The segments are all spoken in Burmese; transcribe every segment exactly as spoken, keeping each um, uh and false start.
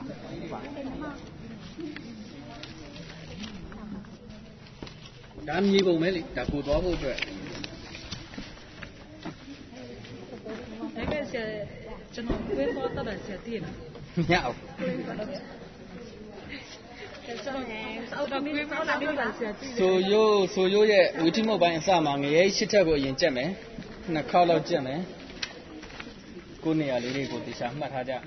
咱们一共没哩，咱不多不多。 那个是这种规划到了小弟了。 要。所有所有的为什么办啥嘛？也一起这个研究没？那考了解没？姑娘里里姑底下买他家。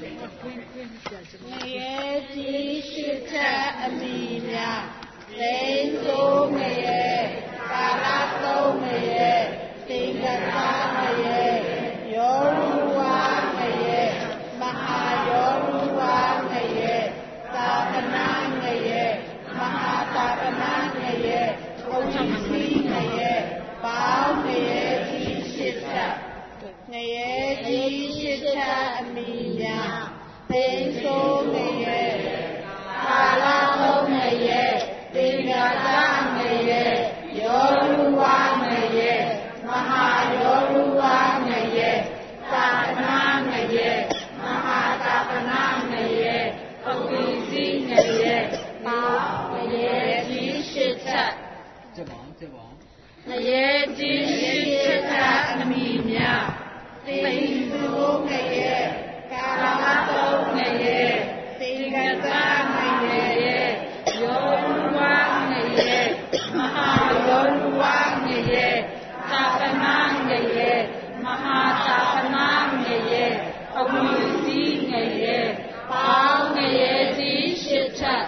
也继续这里面，人都没耶，大家都没耶，这个大没耶，有路啊没耶，马哈有路啊没耶，大个那没耶，马哈大个那没耶，欧西没耶，包没耶，继续这。也继续这里面，人都没耶，大家都没耶，这个大没耶，有路啊没耶，马哈有路啊没耶，大个那没耶，马哈大个那没耶，欧西没耶，包没耶，继续这。 这王这王。 也继续这里面。tình du ngày ye, cả tông ngày ye, tình gata ngày ye, yoruwa ngày ye, maha yoruwa ngày ye, tapana ngày ye, maha tapana ngày ye, amusi ngày ye, bao ngày ye chỉ sự thật.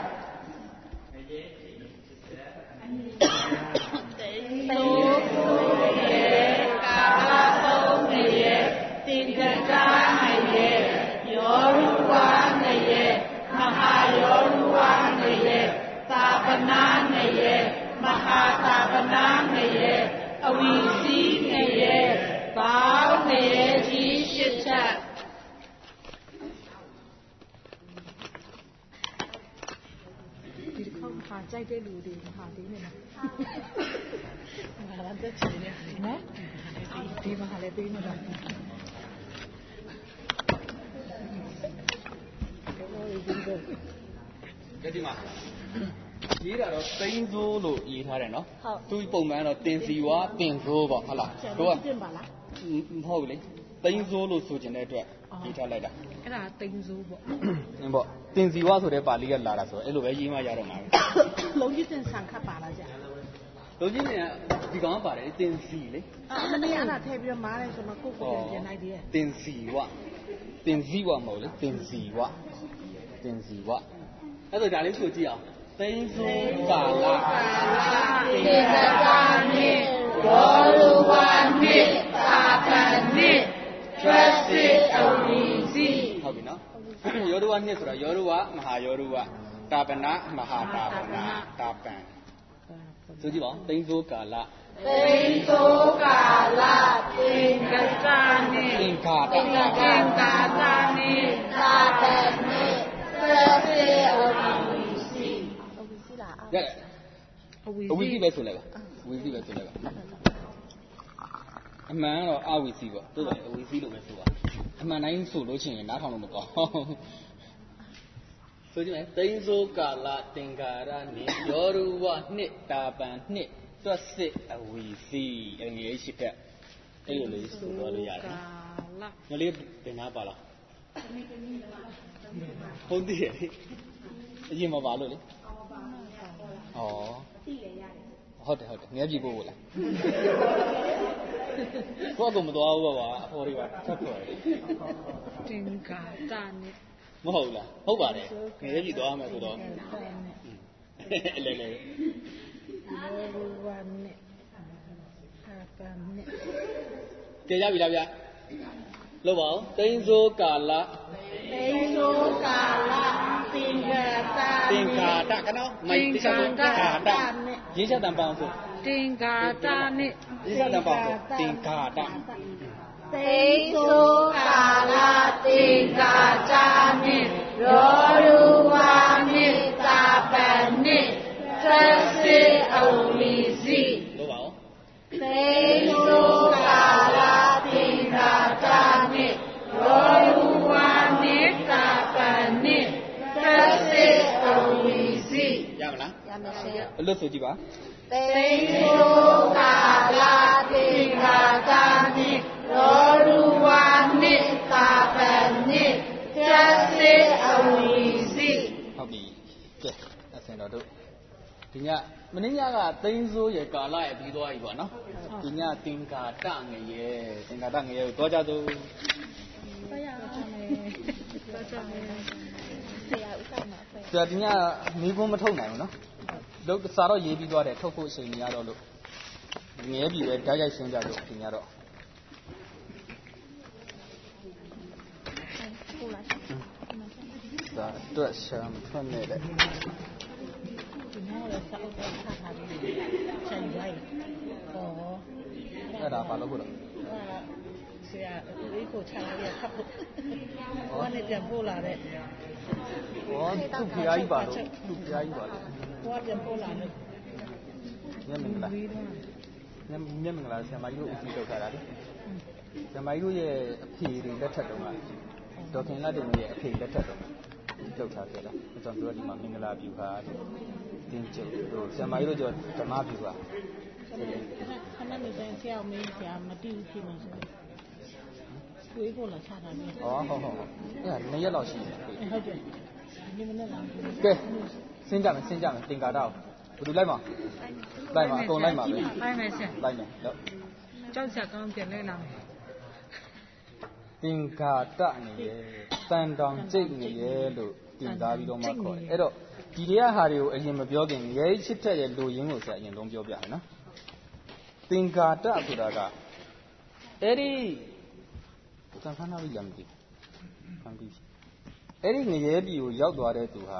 Tình du ngày ye, cả tông ngày ye. Tingkata ngaye, yoruwa ngaye, maha yoruwa ngaye, tapana ngaye, maha tapana ngaye, awisi ngaye, bao ngaye chỉ sự thật. Đi không hà chạy cái lù đi hà tí này nè. Mà làm rất chỉ nè. Nè. Đi mà hà lại tí này rồi. cái gì mà ý là nó tên số lộ ý thay này nó tôi bùng mà nó tên gì quá tên số vào hả là đúng không thôi đấy tên số lộ số trên đây rồi ý thay lại đó cái là tên số bộ nhưng bộ tên gì quá số đấy bà liệt là là số ấy lúc ấy gì mà giờ rồi mà lâu như tên sang khắp bà là gì lâu như này thì có bà đấy tên gì đấy à này là thay vì má này xong mà cô cô tiền này đi tên gì quá tên gì quá màu đấy tên gì quá tên gì quáအဲ့ဒါဒါလေးဆိုကြည့်အောင်သိန်းစိုးကာလတေဇာနိဘောလူဝနိသာပနိကျွတ်စစ်အဝိစီဟုတ်ပြီနော်ယောရဝနှစ်ဆိုတာယောရဝမဟာယောရဝတာပနမဟာတာပနတာပံဆိုကြည့်ပါဦးသိန်းစိုးကာလသိန်းစိုးကာလသင်္ကတာနိသင်္ခါတသင်္ကာတာနိသာပနိကျွတ်စစ်အဝိရတယ်အဝိစီပဲဆိုလိုက်ပါအဝိစီပဲဆိုလိုက်ပါအမှန်တော့အဝိစီပေါ့တိုးတယ်အဝိစီလို့ပဲဆိုပါအမှန်တိုင်းဆိုလို့ချင်းနားထောင်လို့မကောင်းဆိုကြည့်မယ်သိန်းစိုးကာလသင်္ကာရနှစ်ယောရဝနှစ်တာပံနှစ်တွတ်စစ်အဝိစီအငယ်ရှိတဲ့အဲ့လိုလေးဆိုတော့လို့ရတယ်ငါလေးဘယ်နာပါလားဟုတ်တယ်အရင်မပါလို့လေอ๋อဟုတ်တယ်ဟုတ်တယ်ငယ်ပြီပို့လို့လားကိုကမတော်ဘူးပါအဖေါ်တွေကထပ်ခေါ်တယ်တင်္ကာတာနိမဟုတ်လားဟုတ်ပါတယ်ငယ်ပြီသွားမယ်ဆိုတော့လဲလဲဘောရဝနိသာပနိကြရပြီလားဗျလို့ပါဦးသိန်းစိုးကာလသိန်းစိုးကာလသင်္ကာတာသင်္ခါတကနော်မိုက်သင်္ခါတရင်းချက်တန်ပေါင်းဆိုတင်္ကာတာနိရင်းချက်တန်ပေါင်းဆိုသင်္ခါတသိန်းစိုးကာလသင်္ကာတာနိရောရဝနိသာပနိသစေအဝိစီလို့ပါဦးသိန်းစိုးကာလသင်္ကာတာနိရောရဝနိသာပနိသစီရမလားရမယ်ရှင်ဘယ်လိုဆိုကြည့်ပါသိန်းစိုးကာလတင်္ကာတာနိရောရူဝါနိတာပနိကျစေအဝီစီဟုတ်ပြီကဲအစင်တော်တို့ဒီညမင်းညကသိန်းစိုးရဲ့ကာလရဲ့ပြီးသွားပြီပေါ့နော်ဒီညသင်္ကာတငရေသင်္ကာတငရေကိုတော့ကြသူတော့ရအောင်မယ်တော့ကြမယ်ဆရာဥက္ကဋ္ဌမှာဆရာဒီညမိဘမထုတ်နိုင်ဘူးနော်လို့စာတော့ရေးပြီးသွားတယ်ထုတ်ဖို့အချိန်မရတော့လို့ငဲပြီပဲဓာတ်ရိုက်ရှင်းကြလို့ဒီညတော့ဟုတ်လားဒါအတွက်ရှာမထွက်နဲ့လေဒီနေ့တော့စာအုပ်ထားထားပြီးချိန်လိုက်ဟောအဲ့ဒါဘာလို့ခုတော့ဆရာဒီကိုချလာရခပ်ဖို့ဟောနေပြန်ပို့လာတဲ့ဟောသူ့ဖျားကြီးပါလို့သူ့ဖျားကြီးပါလို့ဟောပြန်ပို့လာတယ်ညမင်္ဂလာညညမင်္ဂလာဆရာမကြီးတို့ဦးစီးလုပ်ထားတာလေဆရာမကြီးတို့ရဲ့အဖေတွေလက်ထက်တုန်းကဒေါက်ခင်လာတင်ရဲ့အဖေလက်ထက်တုန်းကလုပ်ထားခဲ့တာအကြောင်းပြောဒီမှာမင်္ဂလာပြုပါတင်းကျုပ်တို့ဆရာမကြီးတို့ကျဓမ္မပြုပါခဏနေတိုင်းဆရာမင်းဆရာမတိဘူးဖြစ်နေဆိုဝေးဖို့လာချတာလေဩဟုတ်ဟုတ်အဲ့ဒါနှစ်ရက်လောက်ရှိတယ်ဟုတ်တယ်ဒီမနေ့ကကဲစင်းကြမယ်စင်းကြမယ်တင်္ကာတော့ဘယ်သူလိုက်မှာလိုက်မှာအကုန်လိုက်မှာပဲလိုက်မယ်ရှင်လိုက်မယ်တော့ကြောက်ချက်ကောင်းပြန်လဲလာမယ်တင်္ကာတနေရဲ့တန်တောင်ကျိတ်နေရဲ့လို့တင်သားပြီးတော့မှခေါ်တယ်အဲ့တော့ဒီတရားဟာတွေကိုအရင်မပြောခင်ရဲချစ်တဲ့ရဲ့လူရင်းကိုဆက်အရင်ဆုံးပြောပြမယ်နော်တင်္ကာတဆိုတာကအဲ့ဒီတန်ခါနာဝိလမ်းကြီးခံပြီးအဲ့ဒီငရဲပြည်ကိုရောက်သွားတဲ့သူဟာ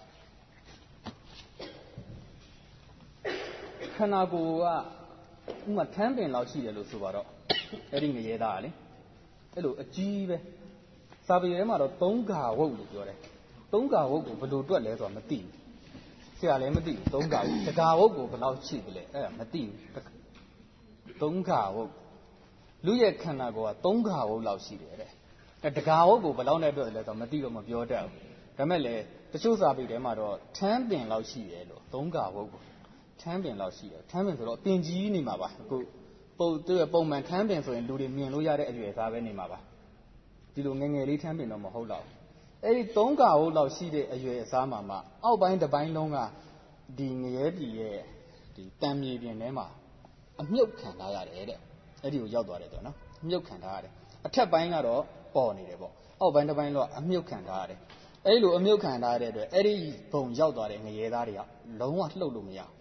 ခန္ဓာကိုယ်ကဥမာထမ်းပင်လောက်ရှိတယ်လို့ဆိုပါတော့အဲ့ဒီငရဲသားကလေအဲ့လိုအကြီးပဲစာပေထဲမှာတော့သုံးဂါဝုတ်လို့ပြောတယ်သုံးဂါဝုတ်ကိုဘယ်လိုတွက်လဲဆိုတာမသိဘူးဆရာလည်းမသိဘူးသုံးဂါဝုတ်တဂါဝုတ်ကိုဘယ်လောက်ရှိပြီလဲအဲ့ဒါမသိဘူးသုံးဂါဝုတ်လူရဲ့ခန္ဓာကိုယ်ကသုံးဂါဝုတ်လောက်ရှိတယ်တဲ့အဲတဂါဝုတ်ကိုဘယ်လောက်နဲ့တွက်လဲဆိုတော့မသိတော့မပြောတတ်ဘူးဒါမဲ့လေတချို့စာပေထဲမှာတော့ထမ်းပင်လောက်ရှိတယ်လို့သုံးဂါဝုတ်ကိုထမ်းပင်လောက်ရှိတယ်ထမ်းပင်ဆိုတော့အပင်ကြီးနေမှာပါအခုပုံသူ့ရဲ့ပုံမှန်ထမ်းပင်ဆိုရင်လူတွေမြင်လို့ရတဲ့အရွယ်သားပဲနေမှာပါဒီလိုငငယ်လေးထမ်းပင်တော့မဟုတ်တော့အဲ့ဒီသုံးဂါဝုတ်လောက်ရှိတဲ့အရွယ်အစားမှာမှအောက်ပိုင်းတစ်ပိုင်းလုံးကဒီငရဲပြည်ရဲ့ဒီတံမြေပြင်ထဲမှာအမြုပ်ခံထားရတယ်တဲ့အဲ့ဒီကိုရောက်သွားတယ်ဆိုတော့နော်အမြုပ်ခံထားရတယ်အထက်ပိုင်းကတော့ပေါ်နေတယ်ပေါ့အောက်ပိုင်းတစ်ပိုင်းတော့အမြုပ်ခံထားရတယ်အဲ့လိုအမြုပ်ခံထားတဲ့အတွက်အဲ့ဒီဘုံရောက်သွားတဲ့ငရဲသားတွေကလုံးဝလှုပ်လို့မရဘူး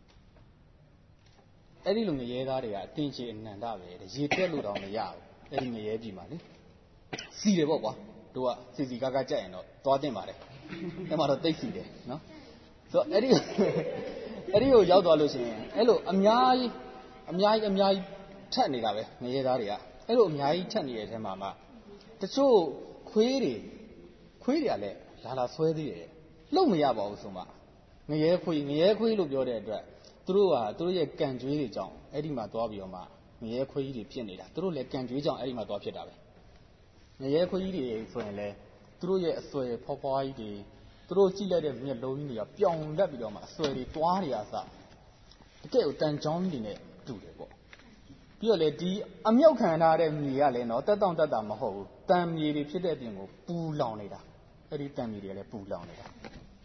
အဲ့ဒီလိုငရဲသားတွေကအတင်းချေအနန္တပဲတဲ့ရေတွက်လို့တော့မရဘူးအဲ့ဒီငရဲပြည်မှာလေစီတယ်ပေါ့ကွာတို့ကစီစီကားကားကြက်ရင်တော့သွားတင်ပါတယ်အဲ့မှာတော့တိတ်စီတယ်နော်ဆိုတော့အဲ့ဒီအဲ့ဒီကိုရောက်သွားလို့ရှိရင်အဲ့လိုအများကြီးအများကြီးအများကြီးထက်နေတာပဲငရဲသားတွေကအဲ့လိုအများကြီးထက်နေတဲ့အထဲမှာမှတချို့ခွေးတွေခွေးတွေကလည်းလာလာဆွဲသေးတယ်လှုပ်မရပါဘူးဆိုမှငရဲခွေးငရဲခွေးလို့ပြောတဲ့အတွက်သူတို့ကသူတို့ရဲ့ကံကြွေးတွေကြောင့်အဲ့ဒီမှာသွားပြီးတော့မှငရဲခွေးကြီးတွေဖြစ်နေတာသူတို့လည်းကံကြွေးကြောင့်အဲ့ဒီမှာသွားဖြစ်တာပဲငရဲခွေးကြီးတွေဆိုရင်လည်းသူတို့ရဲ့အဆွဲဖွားဖွားကြီးတွေသူတို့ကြည့်လိုက်တဲ့မျက်လုံးကြီးတွေကပြောင်လက်ပြီးတော့မှအဆွဲတွေတွားနေရစတကယ်ကိုတန်ချောင်းကြီးနဲ့တူတယ်ပေါ့ပြီးတော့လေဒီအမြုပ်ခံထားတဲ့မြေကလည်းတော့တက်တောင့်တက်တာမဟုတ်ဘူးတန်မြေတွေဖြစ်တဲ့အပြင်ကိုပူလောင်နေတာအဲ့ဒီတန်မြေတွေကလည်းပူလောင်နေတာ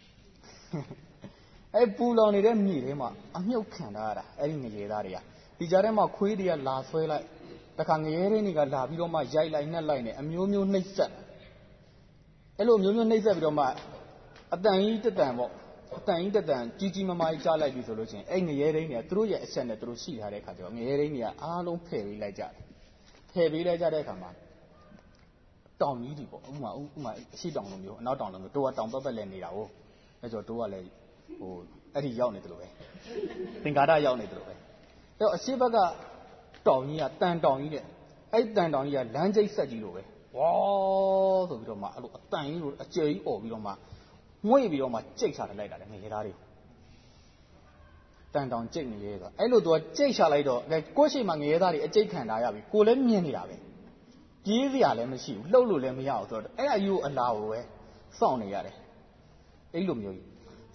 အဲ့ပူလောင်နေတဲ့မြေထဲမှာအမြုပ်ခံထားရတာအဲ့ဒီငရေသားတွေကဒီကြားထဲမှာခွေးတွေကလာဆွဲလိုက်တခါငရဲရင်းတွေကလာပြီးတော့မှရိုက်လိုက်နှက်လိုက်နေအမျိုးမျိုးနှိပ်စက်အဲ့လိုမျိုးမျိုးနှိပ်စက်ပြီးတော့မှအတန်ကြီးတက်တန်ပေါ့အတန်ကြီးတက်တန်ကြီးကြီးမားမားကြီးကြားလိုက်ပြီဆိုလို့ချင်းအဲ့ငရဲရင်းတွေကသူတို့ရဲ့အဆက်နဲ့သူတို့ရှိထားတဲ့အခါကျတော့ငရဲရင်းတွေကအားလုံးဖယ်ပေးလိုက်ကြတယ်ဖယ်ပေးလိုက်ကြတဲ့အခါမှာတောင်ကြီးတွေပေါ့ဥမာဥမာအရှိတောင်လိုမျိုးအနောက်တောင်လိုမျိုးတို့ကတောင်ပတ်ပတ်လဲနေတာဟုတ်အဲ့ဆိုတို့ကလည်းဟိုအဲ့ဒီရောက်နေတယ်လို့ပဲသင်္ကာရရောက်နေတယ်လို့ပဲအဲ့တော့အရှိဘက်ကတောင်ကြီးကတန်တောင်ကြီးတဲ့အဲ့တန်တောင်ကြီးကလမ်းကျိတ်ဆက်ကြီးလို့ပဲဝါးဆိုပြီးတော့မှအဲ့လိုအတန်ကြီးလိုအကျယ်ကြီးអော်ပြီးတော့မှငွေ့ပြီးတော့မှကြိတ်ချလိုက်တာလေငရေသားတွေတန်တောင်ကြိတ်နေရဲဆိုအဲ့လိုသူကကြိတ်ချလိုက်တော့ကိုယ့်ရှိမှငရေသားတွေအကျိတ်ခံထားရပြီကိုလည်းမြင်နေတာပဲပြေးစရာလည်းမရှိဘူးလှုပ်လို့လည်းမရဘူးဆိုတော့အဲ့အယူအလားကိုပဲစောင့်နေရတယ်အဲ့လိုမျိုးကြီး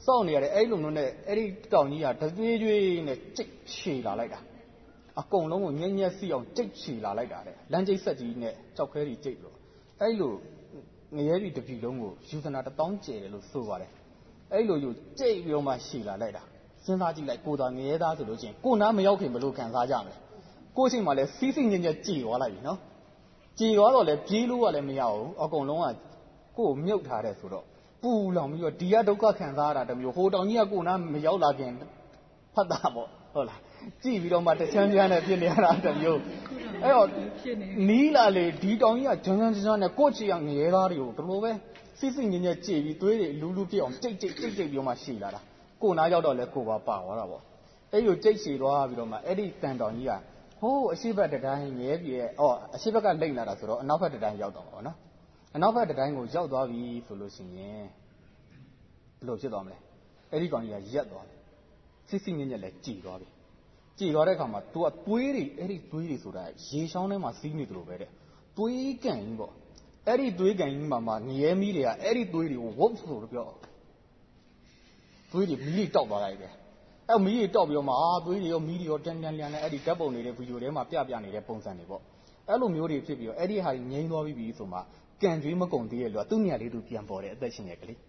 စောင့်နေရတယ်အဲ့လိုမျိုးနဲ့အဲ့ဒီတောင်ကြီးကတသွေးကျွေးနဲ့ကြိတ်ချေလာလိုက်တာအကုန်လုံးကိုညံ့ညက်စီအောင်ကြိတ်ချေလာလိုက်တာတဲ့လမ်းကျိတ်ဆက်ကြီးနဲ့ကြောက်ခဲကြီးကြိတ်လို့အဲ့လိုငရဲပြည်တစ်ပြည်လုံးကိုယူဇနာတစ်တောင်းကျဲတယ်လို့ဆိုပါတယ်အဲ့လိုယူကြိတ်ပြီးတော့မှရှေလာလိုက်တာစဉ်းစားကြည့်လိုက်ကိုသာငရဲသားဆိုလို့ချင်းကိုနားမရောက်ခင်ဘလို့ခံစားကြမလဲကိုချိန်မှလည်းစီးစိညံ့ညက်ကြည်သွားလိုက်ပြီနော်ကြည်သွားတော့လည်းပြေးလို့ကလည်းမရဘူးအကုန်လုံးကကိုယ်မြုပ်ထားတယ်ဆိုတော့ပူလောင်ပြီးတော့ဒီကဒုက္ခခံစားရတာတမျိုးဟိုတောင်ကြီးကကိုနားမရောက်လာခင်ဖတ်တာပေါ့ဟုတ်လားကြည်ပြီးတော့မှတချမ်းချမ်းနဲ့ဖြစ်နေရတာတမျိုးအဲ့တော့နီးလာလေဒီတောင်ကြီးကဂျွန်းဂျွန်းဂျွန်းနဲ့ကိုယ့်ချီအောင်ငရဲသားတွေကိုဘလို့ပဲစိစိညံ့ညက်ကြည်ပြီးသွေးတွေလူလူပြည့်အောင်ကြိတ်ကြိတ်ကြိတ်ကြိတ်ပြီးတော့မှရှည်လာတာကိုနားရောက်တော့လဲကိုပါပါသွားတာပေါ့အဲ့လိုကြိတ်ရှည်သွားပြီးတော့မှအဲ့ဒီတန်တောင်ကြီးကဟိုးအရှိဘက်တိုင်းငရဲပြည်ရဲ့အော်အရှိဘက်ကလိမ့်လာတာဆိုတော့အနောက်ဘက်တိုင်းရောက်တော့ပါနော်အနောက်ဘက်တိုင်းကိုရောက်သွားပြီဆိုလို့ရှိရင်ဘယ်လိုဖြစ်သွားမလဲအဲ့ဒီကောင်ကြီးကရက်သွားတယ်စိစိညံ့ညက်လဲကြည်သွားပြီကြည်သွားတဲ့အခါမှာ तू ကသွေးတွေအဲ့ဒီသွေးတွေဆိုတာရေချောင်းထဲမှာစီးနေသလိုပဲတဲ့သွေးကန်ကြီးပေါ့အဲ့ဒီသွေးကန်ကြီးမှာမှငရဲမီးတွေကအဲ့ဒီသွေးတွေကိုဝုတ်ဆိုလို့ပြောသွေးတွေမီးတောက်သွားလိုက်တယ်အဲ့မီးတွေတောက်ပြီးတော့မှအာသွေးတွေရောမီးတွေရောတန်းတန်းလျာနဲ့အဲ့ဒီဓာတ်ပုံနေတဲ့ဗီဒီယိုထဲမှာပြပြနေတဲ့ပုံစံတွေပေါ့အဲ့လိုမျိုးတွေဖြစ်ပြီးတော့အဲ့ဒီဟာကြီးငြိမ်းသွားပြီဆိုမှကန်ကျွေးမကုန်သေးရဲ့လို့သူ့နေရာလေးသူပြန်ပေါ်တယ်အသက်ရှင်ရဲ့ကလေး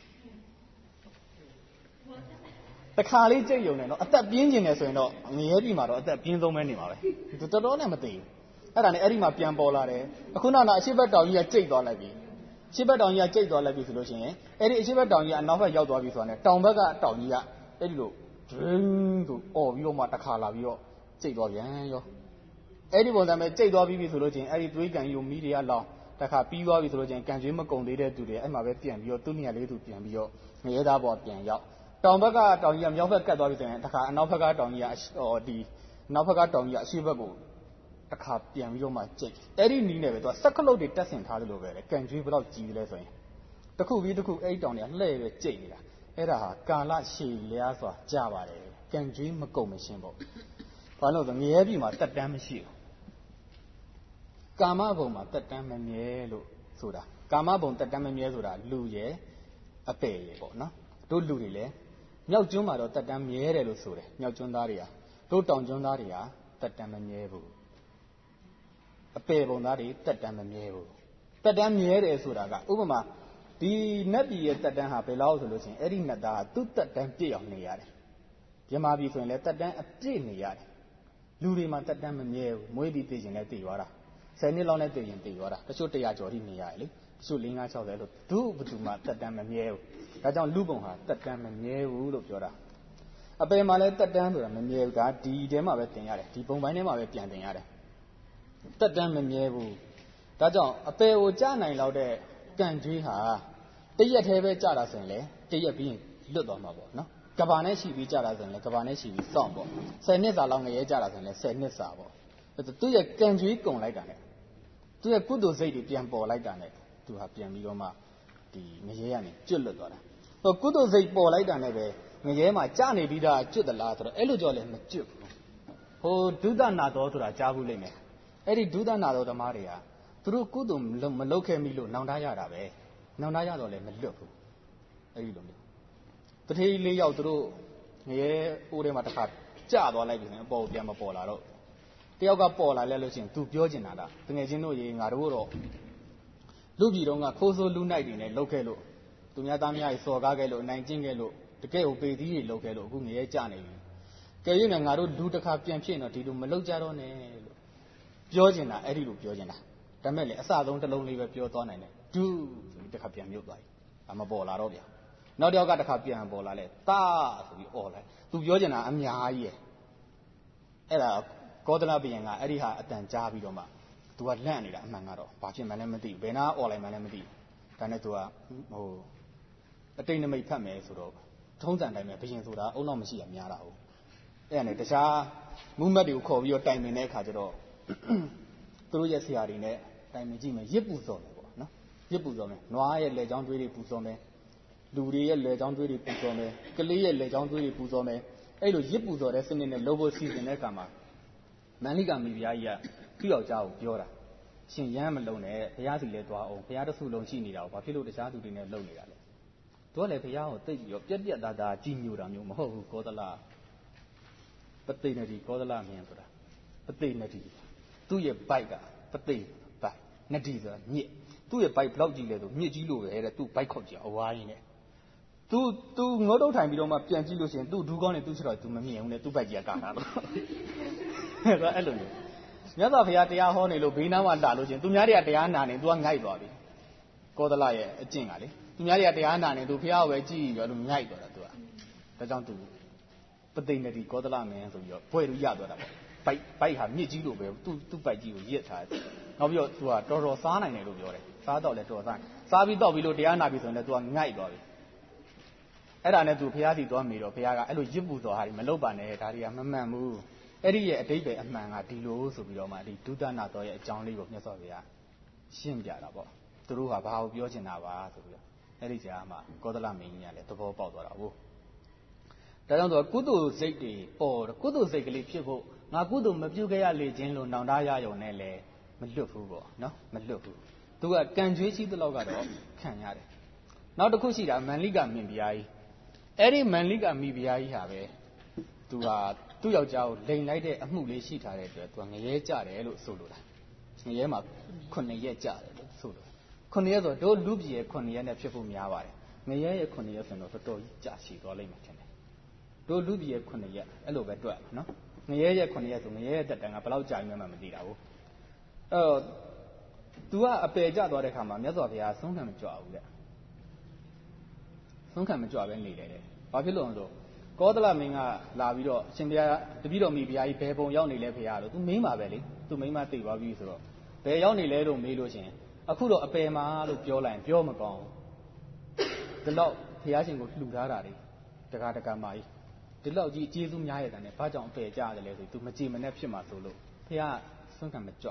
တခါလေးကြိတ်ယုံနေတော့အသက်ပြင်းကျင်နေဆိုရင်တော့ငရဲပြီမှာတော့အသက်ပြင်းဆုံးပဲနေမှာပဲသူတော်တော်နဲ့မသိဘူးအဲ့ဒါနဲ့အဲ့ဒီမှာပြန်ပေါ်လာတယ်အခုနောက်တော့အရှိဘက်တောင်ကြီးကကြိတ်သွားလိုက်ပြီအရှိဘက်တောင်ကြီးကကြိတ်သွားလိုက်ပြီဆိုလို့ရှိရင်အဲ့ဒီအရှိဘက်တောင်ကြီးကအနောက်ဘက်ရောက်သွားပြီဆိုတာနဲ့တောင်ဘက်ကတောင်ကြီးကအဲ့ဒီလိုဒင်းဆိုអော်ပြီးတော့မှတစ်ခါလာပြီးတော့ကြိတ်သွားပြန်ရောအဲ့ဒီပုံစံပဲကြိတ်သွားပြီးပြီဆိုလို့ချင်းအဲ့ဒီသွေးကန်ကြီးကိုမီးတွေကလောင်းတစ်ခါပြီးသွားပြီဆိုလို့ချင်းကန်ကျွေးမကုန်သေးတဲ့သူတွေအဲ့မှာပဲပြန်ပြီးတော့သူ့နေရာလေးသူပြန်ပြီးတော့ငရဲသားပေါ်ပြန်ရောက်တောင်ဘက်ကတောင်ကြီးကမြောက်ဘက်ကတ်သွားပြီဆိုရင်တစ်ခါအနောက်ဘက်ကတောင်ကြီးကဟောဒီနောက်ဘက်ကတောင်ကြီးကအရှေ့ဘက်ကိုတစ်ခါပြန်ပြီးတော့မှကြိတ်အဲ့ဒီနီးနေပဲသူကစက်ကလုတ်တွေတက်ဆင်ထားတယ်လို့ပဲလေကန်ကျွေးဘယ်တော့ကြီးလဲဆိုရင်တစ်ခုပြီးတစ်ခုအဲ့ဒီတောင်တွေကလှဲ့ပဲကြိတ်နေတာအဲ့ဒါဟာကာလရှည်လျားစွာကြာပါတယ်ကန်ကျွေးမကုန်မရှင်းပေါ့ဘာလို့ဆိုငရဲပြီမှာတက်တန်းမရှိဘူးကာမဘုံမှာတက်တန်းမမြဲလို့ဆိုတာကာမဘုံတက်တန်းမမြဲဆိုတာလူရဲ့အပေရဲ့ပေါ့နော်တို့လူတွေလည်းမြောက်ကျွန်းမှာတော့တက်တန်းမြဲတယ်လို့ဆိုတယ်မြောက်ကျွန်းသားတွေကတို့တောင်ကျွန်းသားတွေကတက်တန်းမမြဲဘူးအပေဘုံသားတွေတက်တန်းမမြဲဘူးတက်တန်းမြဲတယ်ဆိုတာကဥပမာဒီနတ်ပြည်ရဲ့တက်တန်းဟာဘယ်လောက်ဆိုလို့ချင်းအဲ့ဒီနတ်သားကသူ့တက်တန်းပြည့်အောင်နေရတယ်မြမပြည်ဆိုရင်လည်းတက်တန်းအပြည့်နေရတယ်လူတွေမှာတက်တန်းမမြဲဘူးမွေးပြီးသိရင်လည်းသိသွားတာဆယ်နှစ်လောက်နဲ့သိရင်သိသွားတာတချို့တရားကျော်ထိနေရတယ်လေတချို့လေးငါးခြောက်ဆယ်လို့သူ့ဘသူမှတက်တန်းမမြဲဘူးဒါကြောင့်လူပုံဟာတက်တန်းမမြဲဘူးလို့ပြောတာအပယ်မှာလည်းတက်တန်းဆိုတာမမြဲဘူးဒါဒီထဲမှာပဲတင်ရတယ်ဒီပုံပိုင်းထဲမှာပဲပြန်တင်ရတယ်တက်တန်းမမြဲဘူးဒါကြောင့်အပယ်ကိုကြားနိုင်လောက်တဲ့ကံကြွေးဟာတရက်သေးပဲကြားတာဆိုရင်လေတရက်ပြီးရင်လွတ်သွားမှာပေါ့နော်ကဘာနဲ့ရှိပြီးကြားတာဆိုရင်လေကဘာနဲ့ရှိပြီးစောင့်ပေါ့ဆယ်နှစ်စာလောက်ငရဲကြားတာဆိုရင်လေဆယ်နှစ်စာပေါ့သူရဲ့ကံကြွေးကုန်လိုက်တာနဲ့သူရဲ့ကုသိုလ်စိတ်တွေပြန်ပေါ်လိုက်တာနဲ့သူဟာပြန်ပြီးတော့မှဒီငရဲကနေကျွတ်လွတ်သွားတာဟိုကုသိုလ်စိတ်ပေါ်လိုက်တာနဲ့ပဲငရဲမှာကြာနေပြီးသားကျွတ်သလားဆိုတော့အဲ့လိုကြောလည်းမကျွတ်ဘူးဟိုဒုသနာတော်ဆိုတာကြားဘူးလိမ့်မယ်အဲ့ဒီဒုသနာတော်ဓမ္မတွေကသူတို့ကုသိုလ်မလုပ်ခဲ့မိလို့နောင်တရတာပဲနောင်တရတော့လည်းမလွတ်ဘူးအဲ့ဒီလိုမျိုးတထေးလေးယောက်သူတို့ငရဲအိုးထဲမှာတစ်ခါကြာသွားလိုက်ပြီဆိုရင်အပေါ်ပြန်မပေါ်လာတော့တယောက်ကပေါ်လာလဲလို့ရှိရင် तू ပြောချင်တာလားတကယ်ချင်းတို့ရေငါတို့တော့လူပြည်တော်ကခိုးဆိုးလူနိုင်တွေနဲ့လောက်ခဲ့လို့သူများသားများကြီးစော်ကားခဲ့လို့အနိုင်ကျင့်ခဲ့လို့တကယ်ကိုပေသီးတွေလောက်ခဲ့လို့အခုငရဲကြနေပြီကဲရင်းနဲ့ငါတို့လူတစ်ခါပြန်ဖြစ်တော့ဒီလိုမလောက်ကြတော့နဲ့လို့ပြောချင်တာအဲ့ဒီလိုပြောချင်တာဒါမဲ့လေအစဆုံးတစ်လုံးလေးပဲပြောသွားနိုင်တယ်ဒူးဆိုပြီးတစ်ခါပြန်မြုပ်သွားပြီဒါမပေါ်လာတော့ဗျာနောက်တစ်ယောက်ကတစ်ခါပြန်ပေါ်လာလဲတာဆိုပြီးអော်လိုက် तू ပြောချင်တာအများကြီးရဲ့အဲ့ဒါကောသလဘုရင်ကအဲ့ဒီဟာအတန်ကြားပြီးတော့မှ तू ကလန့်နေတာအမှန်ကတော့ဘာဖြစ်မှန်းလည်းမသိဘူးဘယ်နာអော်လိုက်မှန်းလည်းမသိဘူးဒါနဲ့ तू ကဟိုအတိတ်နမိတ်ဖတ်မယ်ဆိုတော့ထုံးစံတိုင်းပဲဘုရင်ဆိုတာအုံတော့မရှိရများတာဟုတ်အဲ့ဒါနဲ့တခြားမူမတ်တွေကိုခေါ်ပြီးတော့တိုင်ပင်တဲ့အခါကျတော့သူတို့ရဲ့ဆရာတွေနဲ့တိုင်ပင်ကြည့်မယ်ရစ်ပူစော်မယ်ပေါ့နော်ရစ်ပူစော်မယ်နွားရဲ့လေချောင်းသွေးတွေပူစော်မယ်လူတွေရဲ့လေချောင်းသွေးတွေပူစော်မယ်ကလေးရဲ့လေချောင်းသွေးတွေပူစော်မယ်အဲ့လိုရစ်ပူစော်တဲ့စနစ်နဲ့လုပ်ဖို့စီစဉ်တဲ့အခါမှာမန္လိကမိဖုရားကြီးကသူ့ယောက်ျားကိုပြောတာရှင်ရမ်းမလုံးနဲ့ဘုရားစီလဲသွားအောင်ဘုရားတဆူလုံးရှိနေတာကိုဘာဖြစ်လို့တခြားသူတွေနဲ့လုပ်နေတာလဲ都来培养我对有别别大大金牛的牛么好搞得啦，不对那里搞得啦面子啦，不对那里，都也摆个不对摆，那里个你都也摆不老几来都，你几路来的都摆靠脚哇呢，都都我都谈比如嘛，变几路线都都讲的都出来都没面的都摆几干啥了，说哎喽。nhớ tao phải đi học này lúc bây giờ mà đã lúc chuyện, tôi nhớ đi đi ăn này tôi ăn ngay rồi đi, có đó là cái chuyện à đấy, tôi nhớ đi đi ăn này tôi phải học về chỉ rồi tôi ngay rồi đó tôi, cái trong tôi, bất định là đi có đó là mình rồi, phải rồi giờ rồi đó, phải phải học nhiều chỉ lúc về, tôi tôi phải chỉ rồi thôi, nó bây giờ tôi cho rồi sáng này này lúc rồi, sáng đó là cho sáng, sáng bây giờ bây giờ đi ăn này bây giờ là tôi ăn ngay rồi, cái đó này tôi phải học thì tôi mới rồi, phải học cái lúc giúp bù tôi học, mình lâu bản này, thà đi ăn mà mua. Cái gì ở đây về mà ngã đi lố rồi bây giờ mà đi tụt ra nào tôi chẳng lấy được như sao vậy à, xin trả đó bộ, tôiรู้ว่าbao nhiêu tiền nào à rồi bây giờ, cái gì mà có đó là mình nhà này tôi bảo bảo đó đâu, tại sao tôi cố tôi dạy đi, bảo cố tôi dạy cái gì phía bộ, ngã cố tôi mà biểu cái gì trên luôn nào đã ra rồi này là mất lực phụ bộ, nó mất lực phụ, tôi cảm thấy chỉ tôi lâu cái đó, khăn nhà đấy, nào tôi cố chỉ là mình lý cái mình bị ai, cái gì mình lý cái mình bị ai hả vậy, tôi tôi要叫人来的木类西茶的，做我也家的路收入了，我也嘛困难也家的路收入，困难说都路边困难那皮肤面哇的，我也也困难也分到说都家西多嘞嘛，现在，都路边困难也一路个多喏，我也也困难也做，我也在等啊不老家里面嘛没地了哦，呃，都啊白家多的看嘛，没做别啊，松他们抓的，松他们抓边里来的，把皮弄着。có đó là mình à là ví dụ xem bây giờ ví dụ mình bây giờ bé bông giáo này lấy bây giờ rồi tôi mấy mà về đi tôi mấy mà tự vào ví dụ bé giáo này lấy rồi mấy lô chuyện à khu độ bé mà lúc giáo lại giáo mà còn từ lâu bây giờ xin có lùi ra ra đi tất cả tất cả máy từ lâu chỉ chỉ dùng nhà này phát triển bé cha rồi lấy tôi mà chỉ mình nếp xem mà số lô bây giờ xong cả một chỗ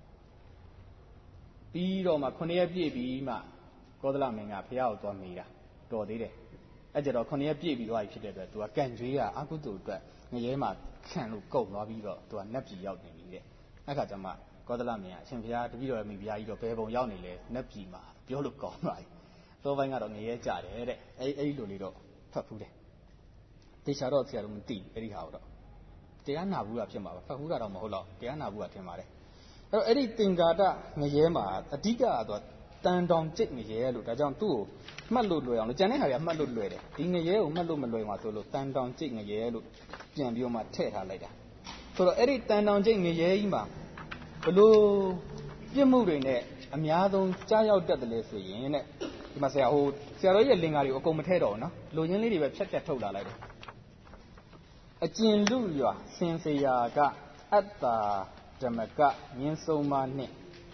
ví dụ mà con này bé bé mà có đó là mình à bây giờ toàn mấy à đồ đấy đấy ở这con này biết bị loạiဖြစ်တဲ့အတွက်သူကကန်ကြွေးရအကုသိုလ်အတွက်ငရဲမှာခံလို့ကုန်သွားပြီးတော့သူကနတ်ပြည်ရောက်နေပြီတဲ့အဲ့ခါကျမှကောသလမင်းကအရှင်ဘုရားတပည့်တော်မိဖုရားကြီးတော့ဘယ်ပုံရောက်နေလဲနတ်ပြည်မှာပြောလို့ကောင်းပါပြီသောပိုင်းကတော့ငရဲကြတယ်တဲ့အဲ့အဲ့လိုလေးတော့ဖတ်ဖူးတယ်တေချာတော့ဆရာတို့မသိအဲ့ဒီဟာတော့တရားနာဘူးကဖြစ်မှာပါဖတ်ဖူးတာတော့မဟုတ်တော့တရားနာဘူးကထင်ပါတယ်အဲ့တော့အဲ့ဒီသင်္ကာတငရဲမှာအဓိကတော့တန်တောင်ကျိတ်ငရဲလို့ဒါကြောင့်သူ့ကိုမှတ်လို့လွယ်အောင်လို့ကျန်တဲ့ဟာတွေကမှတ်လို့လွယ်တယ်ဒီငရဲကိုမှတ်လို့မလွယ်မှာဆိုလို့တန်တောင်ကျိတ်ငရဲလို့ပြန်ပြီးတော့မှထည့်ထားလိုက်တာဆိုတော့အဲ့ဒီတန်တောင်ကျိတ်ငရဲကြီးမှာဘလို့ပြစ်မှုတွေနဲ့အများဆုံးကြားရောက်တတ်တယ်လေဆိုရင်တဲ့ဒီမှာဆရာဟိုဆရာတော်ရဲ့လင်္ကာတွေကိုအကုန်မထည့်တော့ဘူးနော်လူချင်းလေးတွေပဲဖြတ်ဖြတ်ထုတ်လာလိုက်တယ်အကျဉ်လူရွာစင်စရာကအတ္တာဓမ္မကမြင်းစုံမနှင့်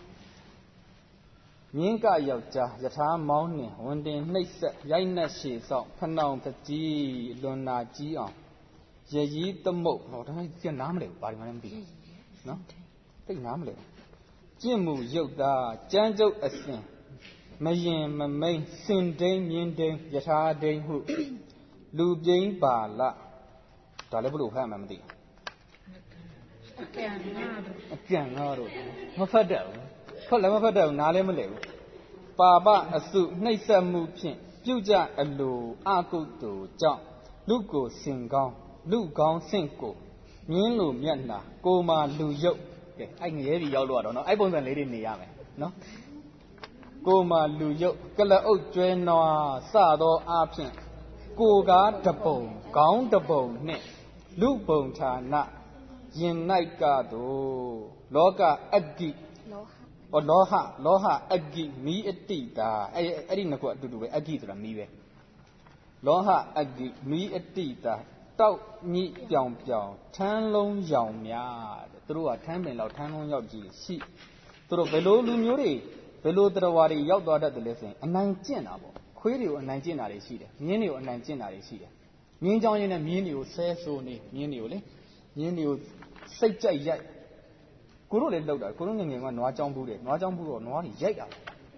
မြင်းကယောက်ျားယထာမောင်းနှင့်ဝန်တင်နှိပ်ဆက်ရိုက်နှက်ရှည်ဆောင်ဖဏောင်တကြီးလွန်နာကြီးအောင်ရည်ရီးသမုတ်ဟောဒါမှကျနားမလဲဘူးဘာဒီမှလည်းမသိဘူးနော်သိနားမလဲကျင့်မှုရုပ်သားကြမ်းကြုတ်အစဉ်မရင်မမိန်စင်ဒိန်မြင်းဒိန်ယထာဒိန်ဟုလူပြိန်းပါလဒါလည်းဘလို့ဖတ်မှမသိဘူးအကံငါတို့အကံငါတို့မဖတ်တယ်ဖတ်လည်းမဖတ်တယ်နားလည်းမလဲဘူးပါပအစုနှိပ်စက်မှုဖြင့်ပြုကြအလိုအကုသိုလ်ကြောင့်လူကိုစင်ကောင်းလူကောင်းစင့်ကိုမြင်းလိုမျက်နှာကိုမာလူရုပ်ကဲအဲ့ငရဲကြီးရောက်လို့ရတော့နော်အဲ့ပုံစံလေးတွေနေရမယ်နော်ကိုမာလူရုပ်ကလအုပ်ကျွဲနွားစသောအားဖြင့်ကိုကားတပုံခေါင်းတပုံနှင့်လူပုံဌာနရင်၌ကသို့လောကအဂ္ဂိလောဟဩလောဟလောဟအဂ္ဂိမီအတိတာအဲ့အဲ့ဒီနှစ်ခုအတူတူပဲအဂ္ဂိဆိုတာမီးပဲလောဟအဂ္ဂိမီအတိတာတောက်ညိပြောင်ပြောင်ထမ်းလုံးရောင်များတဲ့သူတို့ကထမ်းပင်လောက်ထမ်းလုံးရောက်ကြည့်ရှိသူတို့ဘယ်လိုလူမျိုးတွေဘယ်လိုတရားဝါတွေရောက်သွားတတ်တယ်လဲဆိုရင်အနိုင်ကျင့်တာပေါ့ခွေးတွေကိုအနိုင်ကျင့်တာတွေရှိတယ်မြင်းတွေကိုအနိုင်ကျင့်တာတွေရှိတယ်မြင်းကြောင်းရင်းနဲ့မြင်းတွေကိုဆဲဆိုးနေမြင်းတွေကိုလေမြင်းတွေကိုစိတ်ကြိုက်ရိုက်ကိုတို့လည်းလောက်တာကိုတို့ငငယ်ကနွားကြောင်းဘူးတယ်နွားကြောင်းဘူးတော့နွားတွေရိုက်တာ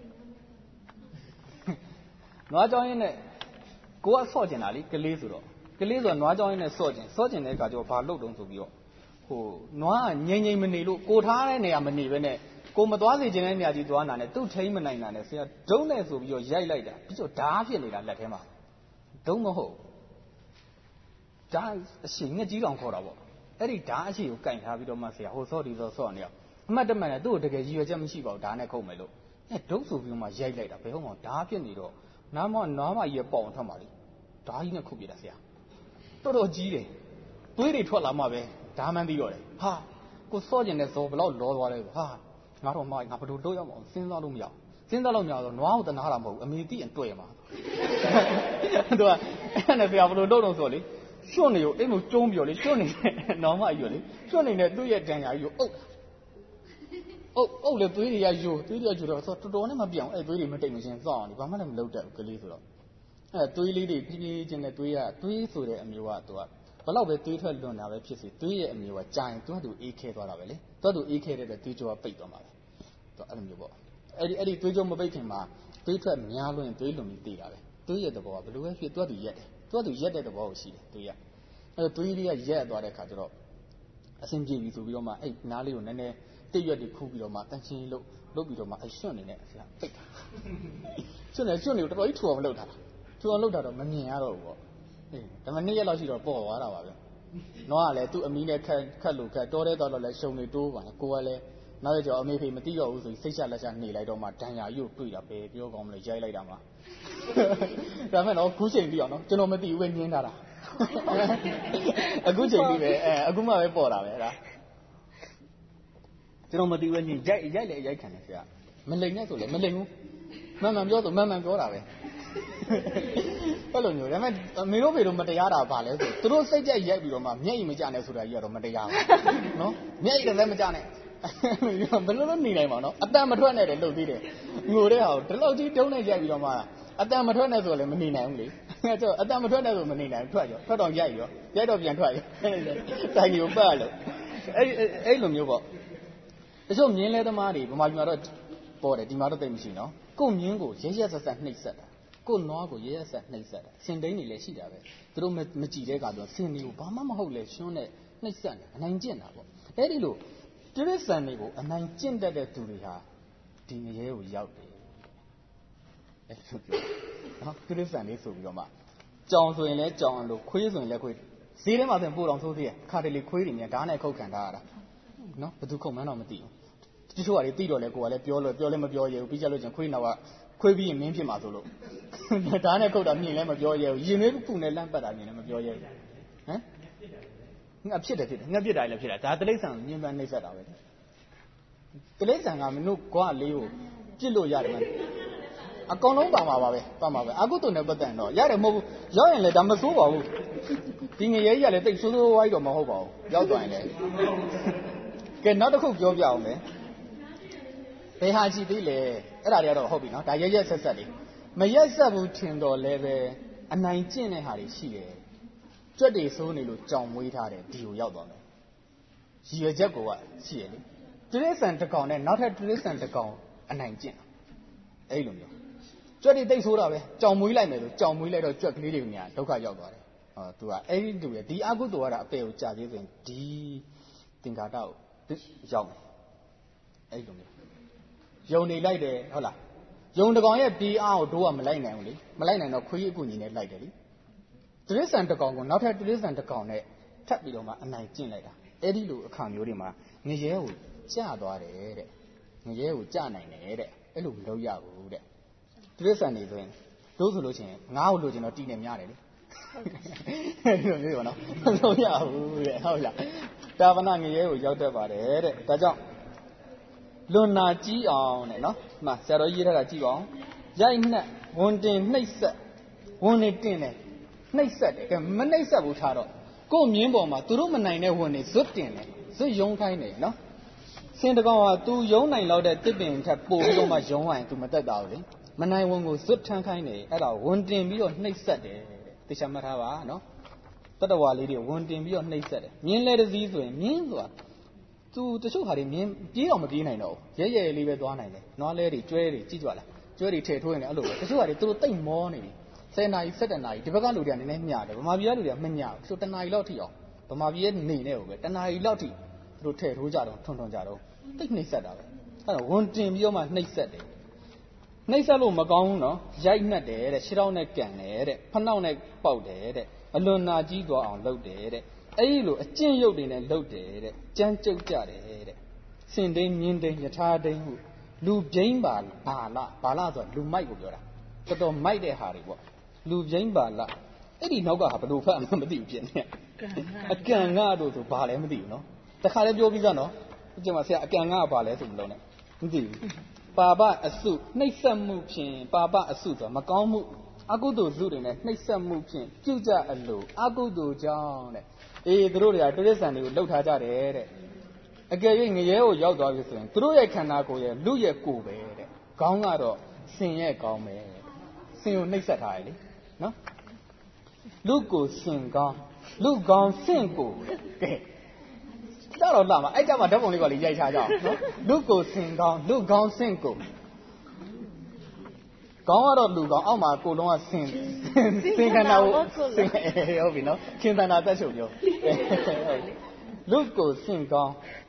နွားကြောင်းရင်းနဲ့ကိုကဆော့ကျင်တာလေကလေးဆိုတော့ကလေးဆိုတော့နွားကြောင်းရင်းနဲ့ဆော့ကျင်ဆော့ကျင်တဲ့အခါကျတော့ဘာလုပ်တုံးဆိုပြီးတော့ဟိုနွားကငိမ့်ငိမ့်မနေလို့ကိုထားတဲ့နေရာမနေပဲနဲ့ကိုမသွားစေချင်တဲ့နေရာကြီးသွားနာနဲ့သူ့ထိမ့်မနိုင်တာနဲ့ဆရာဒုံးနဲ့ဆိုပြီးတော့ရိုက်လိုက်တာပြီးတော့ဓာတ်ဖြစ်နေတာလက်ထဲမှာ don't know. That she needs you on Corabo. Every dance you can't have it on my say, who thought it was on you. Madam, I do to get you a jam sheep of Dana Comelo. Those of you must yell later, pay home on dark and needle. No more, no more, you're born tomorrow. Dying a cookie, that's here. Toto G. Pretty to Lamabe, Daman the Ore. Ha! Good soldier, that's all below Lord whatever. Ha! Not on my number to do your own, since I don't know. Since I don't know, no, the Naramo, a meaty and Toyama. And if you have no don't solely, surely you ain't don't be only, surely, no, my unit, surely that do yet, then you. Oh, oh, the three years you, three years you thought to don't have beyond a very machine song, if I'm not looked at Califo. A three lady, P G in the three, three through the M U R to up. But I'll be three hundred don't have a piece, three and you are giant to do E K to our valley, to do E K the teacher of paper. To Animal. Eddie three jumbo baking ma, three twelve Mialo and three lumi data. Two years ago, but we have to yet. To do yet at the wall, see, two years. A three years yet, what I cut it off. I think give you to be on my eight, Nali, and then they are the cookie of my attention, look, look at my son in it. Soon as soon you try to unload her. To unload her, many arrow. The many allows you to ball, whatever. No, I let two a minute can look at Dore dollar, let show me two, one, go away. Now that you maybe material, so six hours and need like on my Tanya, you put up a pure comedy, Jay Dama. Ramen or Kuchin Diano, Genomati when you nada. A good thing, a good mother Bora. Genomati when you Jay Jay can say. Melina to the Melinu. Mamma Yoto, Mamma Gora. Hello, you remember Mirobi Matayara Palace. To don't say Jay Yabiroma, May Majana Sura Matayama. No, May the Lemajane. But no need a man. At that matron at a little bit. You would have the logic don't have your ma. At that matron as well, a menina only. At that matron as a menina, try you. Put on Yayo. Get up and try. Thank you, Barlow. Elum, you walk. The so mean letter money, my mother bought it, the mother machine. Go Mingo, yes, as a nice set. Go Nogo, yes, at nice set. Send any less sheet of it. Through Machi Garden, send you, Bama Hole, shown it, nice son, and I'm general. Eddie look. Today Sunday, and I think that to be her. Dinner without it. Today Sunday, so your ma. John so in let John look quiz and liquid. See them as a bull on so there, cuddly quitting a Dana Coke and Dara. No, but to come on the deal. To show a deal like what a pure pure of your Pijalo and Queen our Quibby and Minty Mazolo. Dana Coke of me, lamb of your year. You never put a lamp at I mean of your year. Eh? Upset it, never did I love it. At the lesson, you man, they said of it. The lesson I'm no qua Leo, Gillo Yarman. A column Bama, Bama, I go to never then. Yaramo, Joy and let them so. Being a year, let take so wide of Mahobo, Yaldine. Get not a cook your young. They had she delay, a hobby, not I yes, said. My yes, I would change or level a nineteen and Harry she. Today, so little John wait at it, do you yell on it? She a jaguar, see it. Today, Santa Con and not at today, Santa Con, and nineteen. Elum. Today, they saw away. John Mulla, John Mulla, Jack Living, Toka Yogor. To a A to it. The Agu to a pale charges and D. Think out. This young. Elum. Yoni like the hola. Young the Goya D out to a Malay only. Malay no queer good like it. This and the Congo, not at this and the Congo, tap Biloma and nineteen later. Eddie Lu, a Camurima, Nigel, Jadore, Nigel, Jana, Elu, no Yahoo. This and is when those who losing now losing a teen and yardy. No Yahoo, how ya? Davana, you yelled about it. That's all. Luna G on it, no? Masero Yera G on. Jaina, one day, nice, one day. Nice said, a Manasa would have. Go Mimboma, to Roman nine when it's sitting. So young kind, no? Send the go two young nine loud at tipping tap both so much young wine to Matadali. Manai won't go sit kind at our one day beyond next Saturday. The Shamarava, no? But a while lady one day beyond next Saturday. Mean letters these way, means what? To the show had him, Geomadine, I know. Yea, leave it one. No lady, Jerry, Chitwala, Jerry Tattoo and Allo. The show had a two thing morning. Say night, set a night, Divagalu and Nanya, Mavia, Mania, so the night lotty, but Mavia Nino, and I lotty, through Ted Rujaro, Tontonjaro. Take me said of it. I won't dream you my next set. နှိမ့်ဆက်လို့မကောင်းဘူးနော်ရိုက်နှက်တယ်တဲ့ခြေထောက်နဲ့ကန်တယ်တဲ့ဖနှောက်နဲ့ပေါက်တယ်တဲ့အလွန်နာကြီးသွားအောင်လုပ်တယ်တဲ့အဲ့ဒီလိုအကျင့်ရုပ်တွေနဲ့လုပ်တယ်တဲ့ကြမ်းကြုတ်ကြတယ်တဲ့စင်တိန်မြင်းတိန်ယထာတိန်ဟုလူပြိန်းပါဘာလဘာလဆိုလူမိုက်ကိုပြောတာတော်တော်မိုက်တဲ့ဟာတွေပေါ့လူပြိန်းပါလအဲ့ဒီနောက်ကဟာဘယ်လိုဖတ်မှမသိဘူးဖြစ်နေအကံငါတို့ဆိုဘာလဲမသိဘူးနော်တခါလည်းပြောပြီးသားနော်ဒီမှာဆရာအကံငါဘာလဲဆိုမလို့နဲ့မသိဘူးပါပအစုနှိမ့်ဆက်မှုဖြင့်ပါပအစုဆိုမကောင်းမှုအကုသိုလ်စုတွေနဲ့နှိမ့်ဆက်မှုဖြင့်ပြုကြအလိုအကုသိုလ်ကြောင့်တဲ့အေးသူတို့တွေကတိရစ္ဆာန်တွေကိုလှုပ်ထားကြတယ်တဲ့အကယ်၍ငရဲကိုရောက်သွားပြီဆိုရင်သူတို့ရဲ့ခန္ဓာကိုယ်ရဲ့လူရဲ့ကိုယ်ပဲတဲ့ခေါင်းကတော့ဆင်ရဲ့ခေါင်းပဲဆင်ကိုနှိမ့်ဆက်ထားရလေနော်လူကိုဆင်ခေါင်းလူခေါင်းဆင်ကိုကဲတော့တော့လာမှာအဲ့ကြမှာဓာတ်ပုံလေးကလေးရိုက်ထားကြအောင်နော်လူကိုဆင်ခေါင်းလူခေါင်းဆင်ကိုခေါင်းကတော့လူခေါင်းအောက်မှာကိုလုံးကဆင်ဆင်ခန္ဓာကိုဆင်ဟုတ်ပြီနော်ခင်သန္တာသက်ချုပ်ပြောလူကိုဆင်ခေါင်း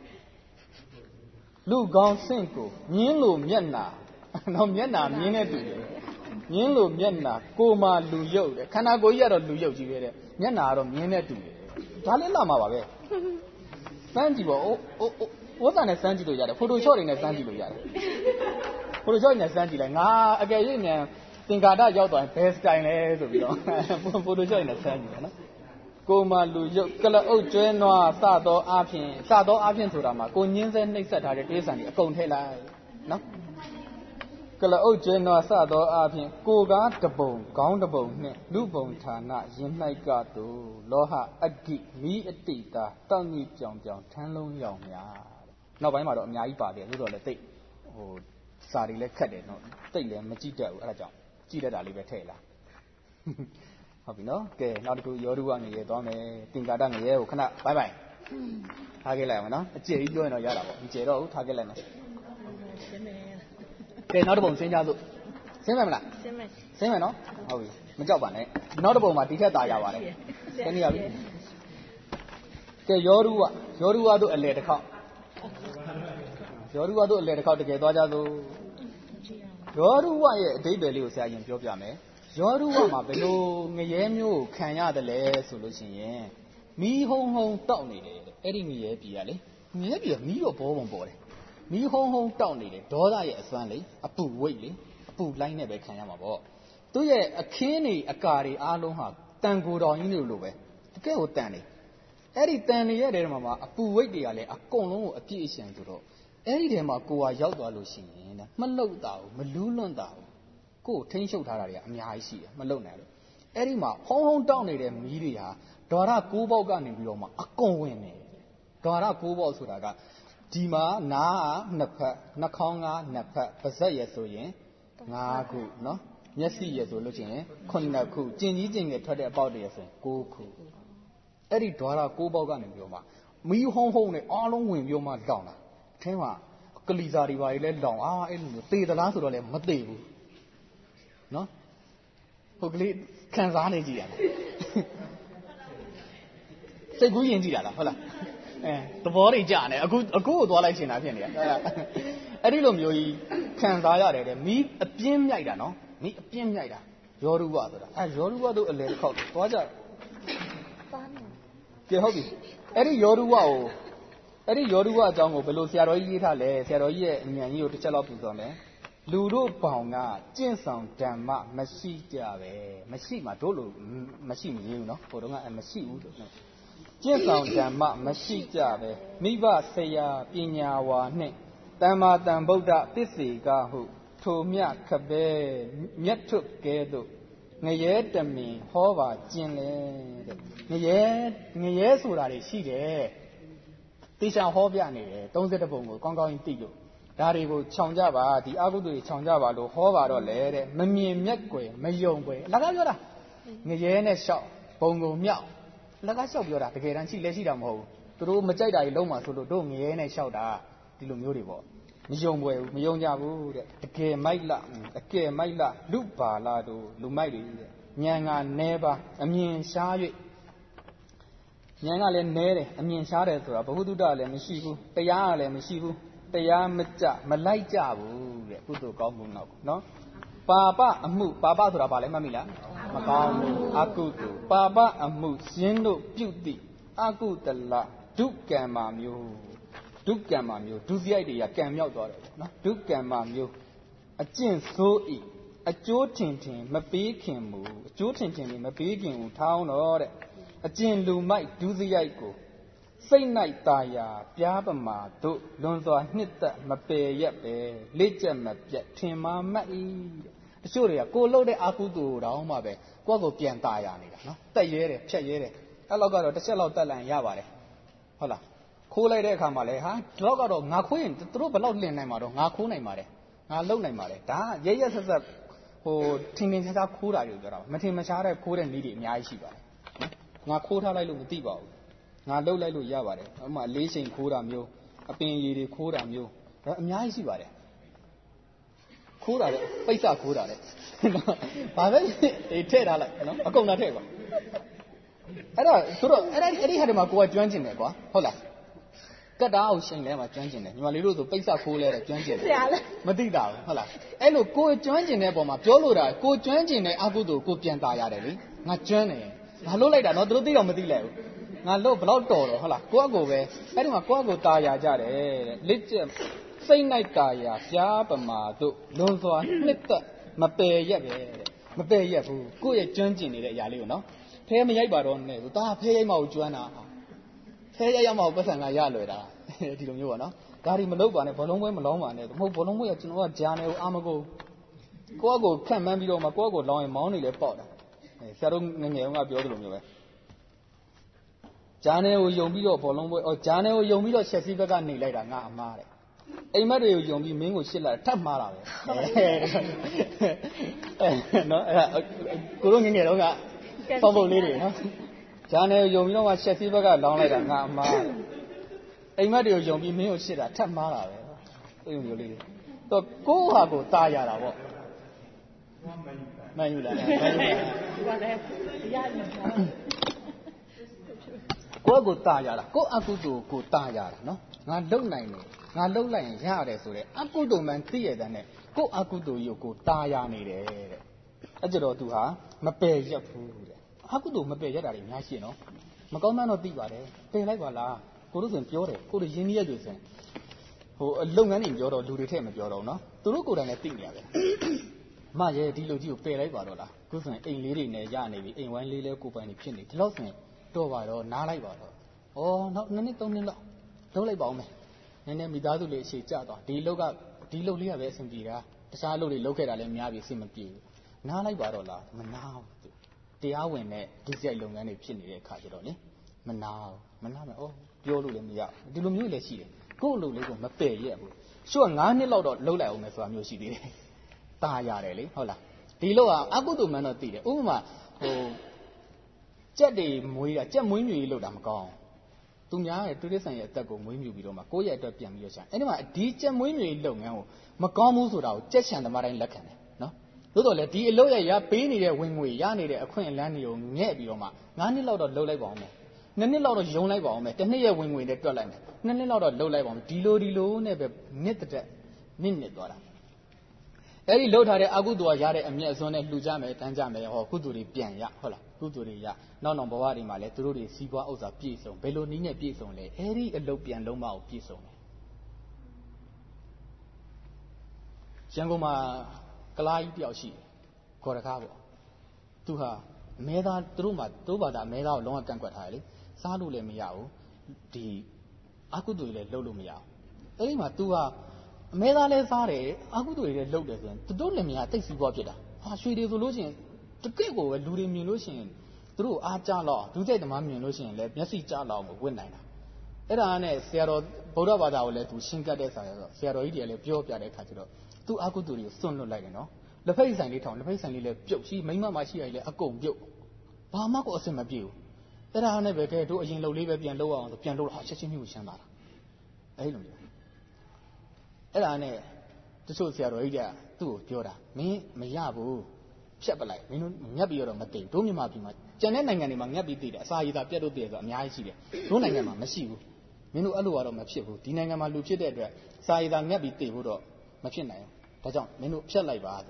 လူခေါင်းဆင့်ကိုမြင်းလိုမျက်နာတော့မျက်နာမြင်းနဲ့တူတယ်မြင်းလိုမျက်နာကိုမှလူရုပ်တယ်ခန္ဓာကိုယ်ကြီးကတော့လူရုပ်ကြီးပဲတဲ့မျက်နာကတော့မြင်းနဲ့တူတယ်ဒါလည်းလာမှာပါပဲစမ်းကြည့်ပေါ့အိုးအိုးဝတ်သားနဲ့စမ်းကြည့်လို့ရတယ်ဖိုတိုရှော့တွေနဲ့စမ်းကြည့်လို့ရတယ်ဖိုတိုရှော့နဲ့စမ်းကြည့်လိုက်ငါအကယ်၍မြန်သင်္ကာဒရောက်သွားရင်ဘယ်စတိုင်လဲဆိုပြီးတော့ဖိုတိုရှော့နဲ့စမ်းကြည့်တယ်နော်ကိုမှလူရုပ်ကလအုပ်ကျွဲနွားစသောအဖြစ်စသောအဖြစ်ဆိုတာမှာကိုညင်းစဲနှိပ်စက်ထားတဲ့တိရစ္ဆာန်တွေအကုန်ထည့်လိုက်နော်ကလအုပ်ကျွဲနွားစသောအဖြစ်ကိုကားတပုံခေါင်းတပုံနှင့်လူပုံဌာနရင်၌ကသို့လောဟအဂိမိအတိတာတောက်ညိပြောင်ပြောင်ထမ်းလုံးရောင်များနောက်ပိုင်းမှာတော့အများကြီးပါတယ်လို့တော့လည်းတိတ်ဟိုစာတွေလည်းခက်တယ်နော်တိတ်လည်းမကြည့်တတ်ဘူးအဲ့ဒါကြောင့်ကြည့်တတ်တာလေးပဲထည့်လာဟုတ်ပြီနော်ကဲနောက်တစ်ခုယောဓုဝငရေသွားမယ်တင်္ကာဒငရေကိုခဏဘိုင်ဘိုင်ထားခဲ့လိုက်အောင်နော်အကျယ်ကြီးပြောရင်တော့ရတာပေါ့မကျယ်တော့ဘူးထားခဲ့လိုက်မယ်ရှင်းမယ်ကဲနောက်တစ်ပုံစဉ်းကြစို့ရှင်းမယ်မလားရှင်းမယ်ရှင်းမယ်နော်ဟုတ်ပြီမကြောက်ပါနဲ့နောက်တစ်ပုံမှာဒီထက်သာရပါတယ်ရှင်းနေရပြီကဲယောဓုဝယောဓုဝတို့အလေတစ်ခေါက်ယောဓုဝတို့အလေတစ်ခေါက်တကယ်သွားကြစို့ယောဓုဝရဲ့အဓိပ္ပာယ်လေးကိုဆရာရင်ပြောပြမယ်ယောဓုဝမှာဘယ်လိုငရဲမျိုးကိုခံရတယ်လဲဆိုလို့ရှိရင်မီးဟုံးဟုံးတောက်နေတယ်အဲ့ဒီငရဲပြည်ကလေငရဲပြည်ကမီးတော့ဘောပုံပေါ်တယ်မီးဟုံးဟုံးတောက်နေတယ်ဒေါသရဲ့အစွမ်းလေအပူဝိတ်လေအပူလိုင်းနဲ့ပဲခံရမှာပေါ့သူ့ရဲ့အခင်းတွေအကာတွေအားလုံးဟာတန်ကိုယ်တော်ကြီးတွေလိုပဲတကယ်ကိုတန်နေအဲ့ဒီတန်နေရတဲ့မှာအပူဝိတ်တွေကလည်းအကုန်လုံးကိုအပြည့်အစုံဆိုတော့အဲ့ဒီထဲမှာကိုယ်ဟာရောက်သွားလို့ရှိရင်မလှုပ်တာဘူးမလူးလွန့်တာဘူးကိုယ်ထိန်းချုပ်ထားတာတွေကအများကြီးရှိတယ်မလုံနိုင်လို့အဲ့ဒီမှာဟုံးဟုံးတောက်နေတဲ့မီးတွေဟာဒေါရကိုးပေါက်ကနေပြီးတော့မှအကုန်ဝင်နေဒေါရကိုးပေါက်ဆိုတာကဒီမှာနားကနှစ်ဖက်နှာခေါင်းကနှစ်ဖက်ပါးစပ်ရယ်ဆိုရင်ငါးခုနော်မျက်စိရယ်ဆိုလို့ရှိရင်ခုနှစ်ခုကျင်ကြီးကျင်ငယ်ထွက်တဲ့အပေါက်တွေရယ်ဆိုရင်ကိုးခုအဲ့ဒီဒေါရကိုးပေါက်ကနေပြီးတော့မှမီးဟုံးဟုံးနဲ့အားလုံးဝင်ပြီးမှလောင်တာအထင်းမှာကလီစာတွေပါလေလောင်အာအဲ့လိုမျိုးသေသလားဆိုတော့လည်းမသေဘူးနော်ဟုတ်ကလေးခံစားနေကြည့်ရလားစိတ်ကူးရင်ကြည့်ရလားဟုတ်လားအဲသဘောတွေကြာနေအခုအခုကိုသွားလိုက်ရှင်တာဖြစ်နေရအဲ့ဒီလိုမျိုးကြီးခံစားရတယ်တဲ့မီးအပြင်းမြိုက်တာနော်မီးအပြင်းမြိုက်တာယောဓုဝဆိုတာအဲယောဓုဝတို့အလေတစ်ခေါက်သွားကြကဲဟုတ်ပြီအဲ့ဒီယောဓုဝကိုအဲ့ဒီယောဓုဝအကြောင်းကိုဘယ်လိုဆရာတော်ကြီးရေးထားလဲဆရာတော်ကြီးရဲ့အဉာဏ်ကြီးကိုတစ်ချက်လောက်ပူဇော်မယ်လူတို့ပေါင်ကကျင့်ဆောင်ဓမ္မမရှိကြပဲမရှိမှတို့လိုမရှိမရေးဘူးနော်ဟိုတုန်းကမရှိဘူးလို့ကျင့်ဆောင်ဓမ္မမရှိကြပဲမိဘဆရာပညာဝါနှင့်တမ္မာတန်ဗုဒ္ဓပစ္စေကဟုထိုမြခပဲမြတ်ထွတ်ကဲသို့ငရဲတမင်ဟောပါကျင်လေတဲ့ငရဲငရဲဆိုတာတွေရှိတယ်တေချာဟောပြနေတယ်သုံး၁၁ပုံကိုကောင်းကောင်းကြီးသိလို့ဒါတွေကိုခြောင်ကြပါဒီအကုသိုလ်တွေခြောင်ကြပါလို့ဟောပါတော့လေတဲ့မမြင်မျက်ွယ်မယုံွယ်အလကားပြောတာငရဲနဲ့လျှောက်ဘုံကုံမြောက်အလကားလျှောက်ပြောတာတကယ်တမ်းရှိလဲရှိတာမဟုတ်ဘူးသူတို့မကြိုက်တာကြီးလုံးမှာဆိုလို့တို့ငရဲနဲ့လျှောက်တာဒီလိုမျိုးတွေပေါ့မယုံွယ်ဘူးမယုံကြဘူးတဲ့တကယ်မိုက်လားတကယ်မိုက်လားလူပါလားတို့လူမိုက်တွေတဲ့ဉာဏ်ကနဲပါအမြင်ရှား၍ဉာဏ်ကလည်းနဲတယ်အမြင်ရှားတယ်ဆိုတာဘဝတုဒ္ဒလည်းမရှိဘူးတရားကလည်းမရှိဘူးတရားမကြမလိုက်ကြဘူးတဲ့ကုသိုလ်ကောင်းမှုနောက်နော်ပါပအမှုပါပဆိုတာဘာလဲမှတ်မိလားမကောင်းမှုအကုသိုလ်ပါပအမှုရှင်တို့ပြုသည့်အကုသလဒုကံမာမျိုးဒုကံမာမျိုးဒုစရိုက်တွေကကံမြောက်သွားတယ်နော်ဒုကံမာမျိုးအကျင့်ဆိုးဤအကျိုးထင်ထင်မပေးခင်မူအကျိုးထင်ထင်မပေးခင်မူထောင်းတော့တဲ့အကျင့်လူမိုက်ဒုစရိုက်ကိုစိတ်၌ตาယာပြားပမာတို့လွန်စွာနှစ်သက်မပယ်ရက်ပဲလက်ကျက်မပြတ်ထင်မှားမှတ်၏တချို့တွေကကိုလှုပ်တဲ့အကုသိုလ်တောင်မှပဲကိုယ့်ကိုပြန်ตาယာနေတာနော်တက်ရဲတယ်ဖြတ်ရဲတယ်အဲ့လောက်ကတော့တစ်ချက်လောက်တက်လန်ရပါတယ်ဟုတ်လားခိုးလိုက်တဲ့အခါမှာလဲဟာဒီလောက်ကတော့ငါခိုးရင်သူတို့ဘယ်လောက်လင်နိုင်မှာတော့ငါခိုးနိုင်ပါတယ်ငါလုံနိုင်ပါတယ်ဒါရရဆက်ဆက်ဟိုထင်ထင်ရှားရှားခိုးတာတွေပြောတာမထင်မရှားတဲ့ခိုးတဲ့နည်းတွေအများကြီးရှိပါတယ်ငါခိုးထားလိုက်လို့မသိပါဘူးငါလှုပ်လိုက်လို့ရပါတယ်အမှအလေးချိန်ခိုးတာမျိုးအပင်ရည်တွေခိုးတာမျိုးဒါအများကြီးရှိပါတယ်ခိုးတာလေပိတ်စခိုးတာလေဘာပဲအေးထည့်ထားလိုက်နော်အကုန်လာထည့်ပါအဲ့တော့ဆိုတော့အဲ့ဒီအဲ့ဒီဟာတွေမှာကိုကကျွမ်းကျင်တယ်ကွာဟုတ်လားကတ်တာအောင်ရှင်လဲမှာကျွမ်းကျင်တယ်ညီမလေးတို့ဆိုပိတ်စခိုးလဲတယ်ကျွမ်းကျင်တယ်မသိတာဘူးဟုတ်လားအဲ့လိုကိုကျွမ်းကျင်တဲ့ပုံမှာပြောလို့တာကိုကျွမ်းကျင်တဲ့အကုသိုလ်ကိုပြန်ตาရတယ်လေငါကျွမ်းတယ်ငါလှုပ်လိုက်တာနော်သူတို့သိတော့မသိလိုက်ဘူးငါလှုပ်ဘလောက်တော်တော့ဟုတ်လားကိုယ့်အကိုပဲအဲ့ဒီမှာကိုယ့်အကိုตาရကြတယ်တဲ့လက်ကျက်စိတ်၌ตาရပြားပမာတို့လွန်စွာနှစ်သက်မပယ်ရက်ပဲတဲ့မပယ်ရက်ဘူးကိုယ့်ရဲ့ကျွမ်းကျင်နေတဲ့အရာလေးကိုနော်ဖဲမရိုက်ပါတော့နဲ့ဒါဖဲရိုက်မှကိုကျွမ်းတာဖဲရိုက်ရမှကိုပတ်စံကရလွယ်တာဒီလိုမျိုးပေါ့နော်ဒါဒီမလုပ်ပါနဲ့ဘလုံးပွဲမလောင်းပါနဲ့မဟုတ်ဘလုံးပွဲကကျွန်တော်ကဂျာနယ်ကိုအာမကိုကိုယ့်အကိုခန့်မှန်းပြီးတော့မှကိုယ့်အကိုလောင်းရင်မောင်းနေလဲပေါက်တာဆရာတို့ငငယ်ကပြောသလိုမျိုးပဲဂျာနယ်ကိုယုံပြီးတော့ဘောလုံးပွဲအော်ဂျာနယ်ကိုယုံပြီးတော့ချက်စီးဘက်ကနေလိုက်တာငါအမားတဲ့အိမ်မက်တွေကိုယုံပြီးမင်းကိုရှစ်လိုက်ထပ်မှားတာပဲနော်အဲ့ဒါကိုတို့ငငယ်တော့ကပုံပုံလေးတွေနော်ဂျာနယ်ကိုယုံပြီးတော့မှချက်စီးဘက်ကလောင်းလိုက်တာငါအမားအိမ်မက်တွေကိုယုံပြီးမင်းကိုရှစ်တာထပ်မှားတာပဲအဲ့လိုမျိုးလေးတွေတော့ကိုယ့်ဟာကိုယ်ตาရတာပေါ့မှန်ယူလားမှန်ယူလားဒီကလည်းရနေပါကိုယ့်ကိုตาရတာကိုယ့်အကုသိုလ်ကိုตาရတာနော်ငါလုံနိုင်တယ်ငါလုံလိုက်ရင်ရတယ်ဆိုတဲ့အကုသိုလ်မှန်သိရတဲ့နဲ့ကိုယ့်အကုသိုလ်ကိုကိုตาရနေတယ်တဲ့အဲ့ကြတော့သူဟာမပယ်ရက်ဘူးတဲ့အကုသိုလ်မပယ်ရက်တာတွေအများရှိနော်မကောင်းမှန်းတော့သိပါတယ်ပယ်လိုက်ပါလားကိုတို့ဆိုရင်ပြောတယ်ကိုတို့ရင်းနှီးရက်တွေဆိုရင်ဟိုအလုပ်ငန်းတွေပြောတော့လူတွေထည့်မပြောတော့နော်သူတို့ကိုယ်တိုင်လည်းသိနေရတယ်မရဲ့ဒီလူကြီးကိုပယ်လိုက်ပါတော့လားခုဆိုရင်အိမ်လေးတွေနဲ့ရနေပြီအိမ်ဝိုင်းလေးလဲကိုပိုင်နေဖြစ်နေဒီလောက်ဆိုရင်တော့ပါတော့နားလိုက်ပါတော့ဩနောက်နှစ်နှစ်သုံးနှစ်လောက်လုပ်လိုက်ပါဦးမယ်နည်းနည်းမိသားစုလေးအခြေကျသွားဒီလုတ်ကဒီလုတ်လေးကပဲအဆင်ပြေတာတခြားလုတ်တွေလုတ်ခဲ့တာလည်းများပြီအဆင်မပြေဘူးနားလိုက်ပါတော့လားမနာဘူးတရားဝင်တဲ့ဒီစိတ်လုပ်ငန်းတွေဖြစ်နေတဲ့အခါကျတော့လေမနာဘူးမနာမယ်ဩပြောလို့လည်းမရဒီလိုမျိုးလည်းရှိတယ်ကိုယ့်အလုပ်လေးကိုမပယ်ရက်ဘူးရှုပ်ကငါးနှစ်လောက်တော့လုပ်လိုက်အောင်မယ်ဆိုတာမျိုးရှိသေးတယ်ตาရတယ်လေဟုတ်လားဒီလိုကအကုသိုလ်မှန်တော့သိတယ်ဥပမာဟိုကြက်တွေမွေးတာကြက်မွေးမြူရေးလုပ်တာမကောင်းသူများရဲ့တူရစ်ဆန်ရဲ့အသက်ကိုမွေးမြူပြီးတော့မှကိုယ့်ရဲ့အတွက်ပြန်ပြီးတော့ရှာအဲ့ဒီမှာဒီကြက်မွေးမြူရေးလုပ်ငန်းကိုမကောင်းဘူးဆိုတာကိုကြက်ချန်သမားတိုင်းလက်ခံတယ်နော်သို့တော်လည်းဒီအလုပ်ရဲ့ရပေးနေတဲ့ဝင်ငွေရနေတဲ့အခွင့်အလမ်းတွေကိုငဲ့ပြီးတော့မှငါးနှစ်လောက်တော့လုပ်လိုက်ပါအောင်မယ်နှစ်နှစ်လောက်တော့ယုံလိုက်ပါအောင်မယ်တစ်နှစ်ရဲ့ဝင်ငွေနဲ့တွက်လိုက်မယ်နှစ်နှစ်လောက်တော့လုပ်လိုက်ပါအောင်ဒီလိုဒီလိုနဲ့ပဲနှစ်တက်နစ်နစ်သွားတာအဲ့ဒီလှုပ်ထားတဲ့အကုသိုလ်ရတဲ့အမျက်အစွန်းနဲ့လှူကြမယ်တန်းကြမယ်ဟောကုသိုလ်တွေပြန်ရဟုတ်လားကုသိုလ်တွေရနောက်နောက်ဘဝတွေမှာလည်းသူတို့တွေစီးပွားဥစ္စာပြည့်စုံဘယ်လိုနည်းနဲ့ပြည့်စုံလဲအဲ့ဒီအလုပ်ပြန်လုံးမအောင်ပြည့်စုံတယ်ရန်ကုန်မှာကလားကြီးတယောက်ရှိတယ်ခေါ်တကားပေါ့သူဟာအမဲသားသူတို့မှာသူတို့ဘာသာအမဲသားကိုလုံးဝကန့်ကွက်ထားတယ်လေစားလို့လည်းမရဘူးဒီအကုသိုလ်တွေလည်းလုပ်လို့မရဘူးအဲ့ဒီမှာ तू ဟာအမဲသားလဲစားတယ်အကုသိုလ်တွေလည်းလုပ်တယ်ဆိုရင်သူတို့လည်းမရတိတ်စီးပွားဖြစ်တာဟာရွှေတွေဆိုလို့ရှိရင်တကယ့်ကိုပဲလူတွေမြင်လို့ရှိရင်သူတို့အားကြလောက်ဒုစိတ်သမားမြင်လို့ရှိရင်လည်းမျက်စိကြလောက်ကိုဝစ်နိုင်တာအဲ့ဒါနဲ့ဆရာတော်ဗုဒ္ဓဘာသာကိုလည်း तू ရှင်းကတ်တဲ့ဆရာတော်ဆရာတော်ကြီးတွေကလည်းပြောပြတဲ့အခါကျတော့ तू အကုသိုလ်တွေကိုစွန့်လွတ်လိုက်တယ်နော်လက်ဖက်ဆိုင်လေးထောင်လက်ဖက်ဆိုင်လေးလည်းပြုတ်ရှိမိမမရှိရလေအကုန်ပြုတ်ဘာမှကိုအဆင်မပြေဘူးအဲ့ဒါနဲ့ပဲကဲတို့အရင်လှုပ်လေးပဲပြန်လှုပ်အောင်ဆိုပြန်လှုပ်တော့ချက်ချင်းမျိုးရှင်းလာတာအဲ့လိုမျိုးအဲ့ဒါနဲ့တချို့ဆရာတော်ကြီးတွေကသူ့ကိုပြောတာမင်းမရဘူးဖြတ်ပလိုက်မင်းတို့ငတ်ပြီးတော့မသိဘူးတို့မြန်မာပြည်မှာကျန်တဲ့နိုင်ငံတွေမှာငတ်ပြီးသိတယ်အစာရည်သာပြတ်လို့သိတယ်ဆိုအများကြီးရှိတယ်တို့နိုင်ငံမှာမရှိဘူးမင်းတို့အဲ့လိုကတော့မဖြစ်ဘူးဒီနိုင်ငံမှာလူဖြစ်တဲ့အတွက်စာရည်သာငတ်ပြီးသိဖို့တော့မဖြစ်နိုင်ဘူးဒါကြောင့်မင်းတို့ဖြတ်လိုက်ပါဆိုဆ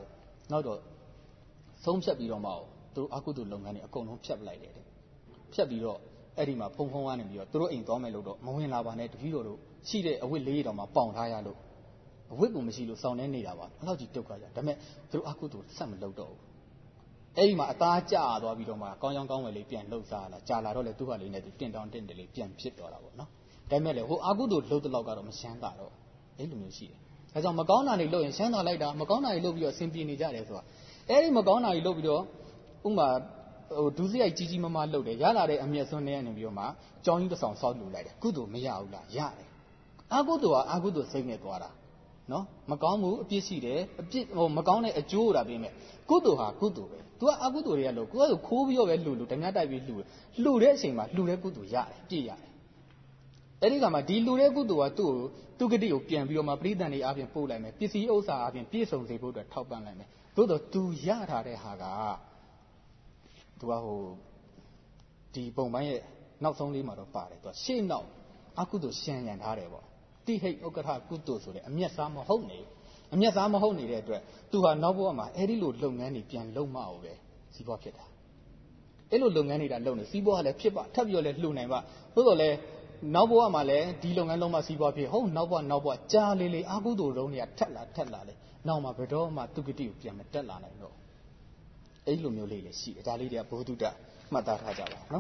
နောက်တော့ဆုံးဖြတ်ပြီးတော့မှသူတို့အကုသိုလ်လုပ်ငန်းတွေအကုန်လုံးဖြတ်ပလိုက်တယ်ဖြတ်ပြီးတော့အဲ့ဒီမှာဖုံဖုံကနေပြီးတော့သူတို့အိမ်သွားမယ်လို့တော့မဝင်လာပါနဲ့တပည့်တော်တို့ရှိတဲ့အဝတ်လေးတောင်မှပေါင်ထားရလို့အဝတ်ကိုမရှိလို့စောင်းနေနေတာပါအဲ့လောက်ကြီးဒုက္ခကြဒါပေမဲ့သူတို့အကုသိုလ်ဆက်မလုပ်တော့ဘူးအဲ့ဒီမှာအသားကျသွားပြီးတော့မှကောင်းကောင်းကောင်းဝယ်လေးပြန်လှုပ်စားလာကြာလာတော့လေသူ့ဟာလေးနဲ့သူတင်တောင်းတင်တယ်လေးပြန်ဖြစ်သွားတာပေါ့နော်ဒါပေမဲ့လေဟိုအကုသိုလ်လှုပ်တဲ့လောက်ကတော့မရှမ်းတာတော့အဲ့လိုမျိုးရှိတယ်ဒါကြောင့်မကောင်းတာတွေလုပ်ရင်ရှမ်းသာလိုက်တာမကောင်းတာတွေလုပ်ပြီးတော့အဆင်ပြေနေကြတယ်ဆိုတာအဲ့ဒီမကောင်းတာတွေလုပ်ပြီးတော့ဥမာဟိုဒုစရိုက်ကြီးကြီးမားမားလုပ်တယ်ရလာတဲ့အမျက်စွန်းတွေကနေပြီးတော့မှကြောင်းကြီးတစ်ဆောင်ဆောက်လူလိုက်တယ်ကုသိုလ်မရဘူးလားရတယ်အကုသိုလ်ကအကုသိုလ်စိတ်နဲ့သွားတာနော်မကောင်းမှုအပြစ်ရှိတယ်အပြစ်ဟိုမကောင်းတဲ့အကျိုးတာပြင်မဲ့ကုသိုလ်ဟာကုသိုလ်ပဲ तू ကအကုသိုလ်တွေကလို့ကိုယ်ကခိုးပြီးတော့ပဲလှူလို့ဓမြတိုက်ပြီးလှူလှူတဲ့အချိန်မှာလှူတဲ့ကုသိုလ်ရတယ်ပြည့်ရတယ်အဲ့ဒီကမှဒီလှူတဲ့ကုသိုလ်ကသူ့ကိုသူဂတိကိုပြန်ပြီးတော့မှပရိသတ်တွေအပြင်ပို့လိုက်မယ်ပစ္စည်းဥစ္စာအပြင်ပြည့်စုံစေဖို့အတွက်ထောက်ပံ့လိုက်မယ်သို့တော့ तू ရထားတဲ့ဟာက तू ကဟိုဒီပုံပိုင်းရဲ့နောက်ဆုံးလေးမှာတော့ပါတယ် तू ရှေ့နောက်အကုသိုလ်ရှံရံထားတယ်ပေါ့တိဟိတ်ဥက္ကဋ္ဌကုသိုလ်ဆိုတဲ့အမျက်စားမဟုတ်နေအမျက်စားမဟုတ်နေတဲ့အတွက် तू ဟာနောက်ဘဝမှာအဲ့ဒီလိုလုပ်ငန်းတွေပြန်လုပ်မှအောင်ပဲစီးပွားဖြစ်တာအဲ့လိုလုပ်ငန်းတွေကလုပ်နေစီးပွားကလည်းဖြစ်ပါထပ်ပြီးတော့လည်းလှူနိုင်ပါသို့တော်လည်းနောက်ဘဝမှာလည်းဒီလုပ်ငန်းလုံးမှစီးပွားဖြစ်ဟုတ်နောက်ဘဝနောက်ဘဝကြားလေးလေးအကုသိုလ်လုံးတွေကထက်လာထက်လာလေနောက်မှာဘယ်တော့မှသူဂတိကိုပြန်မတက်လာနိုင်တော့အဲ့လိုမျိုးလေးလည်းရှိတယ်ဒါလေးတွေကဘုဒ္ဓတမှတ်သားထားကြပါနော်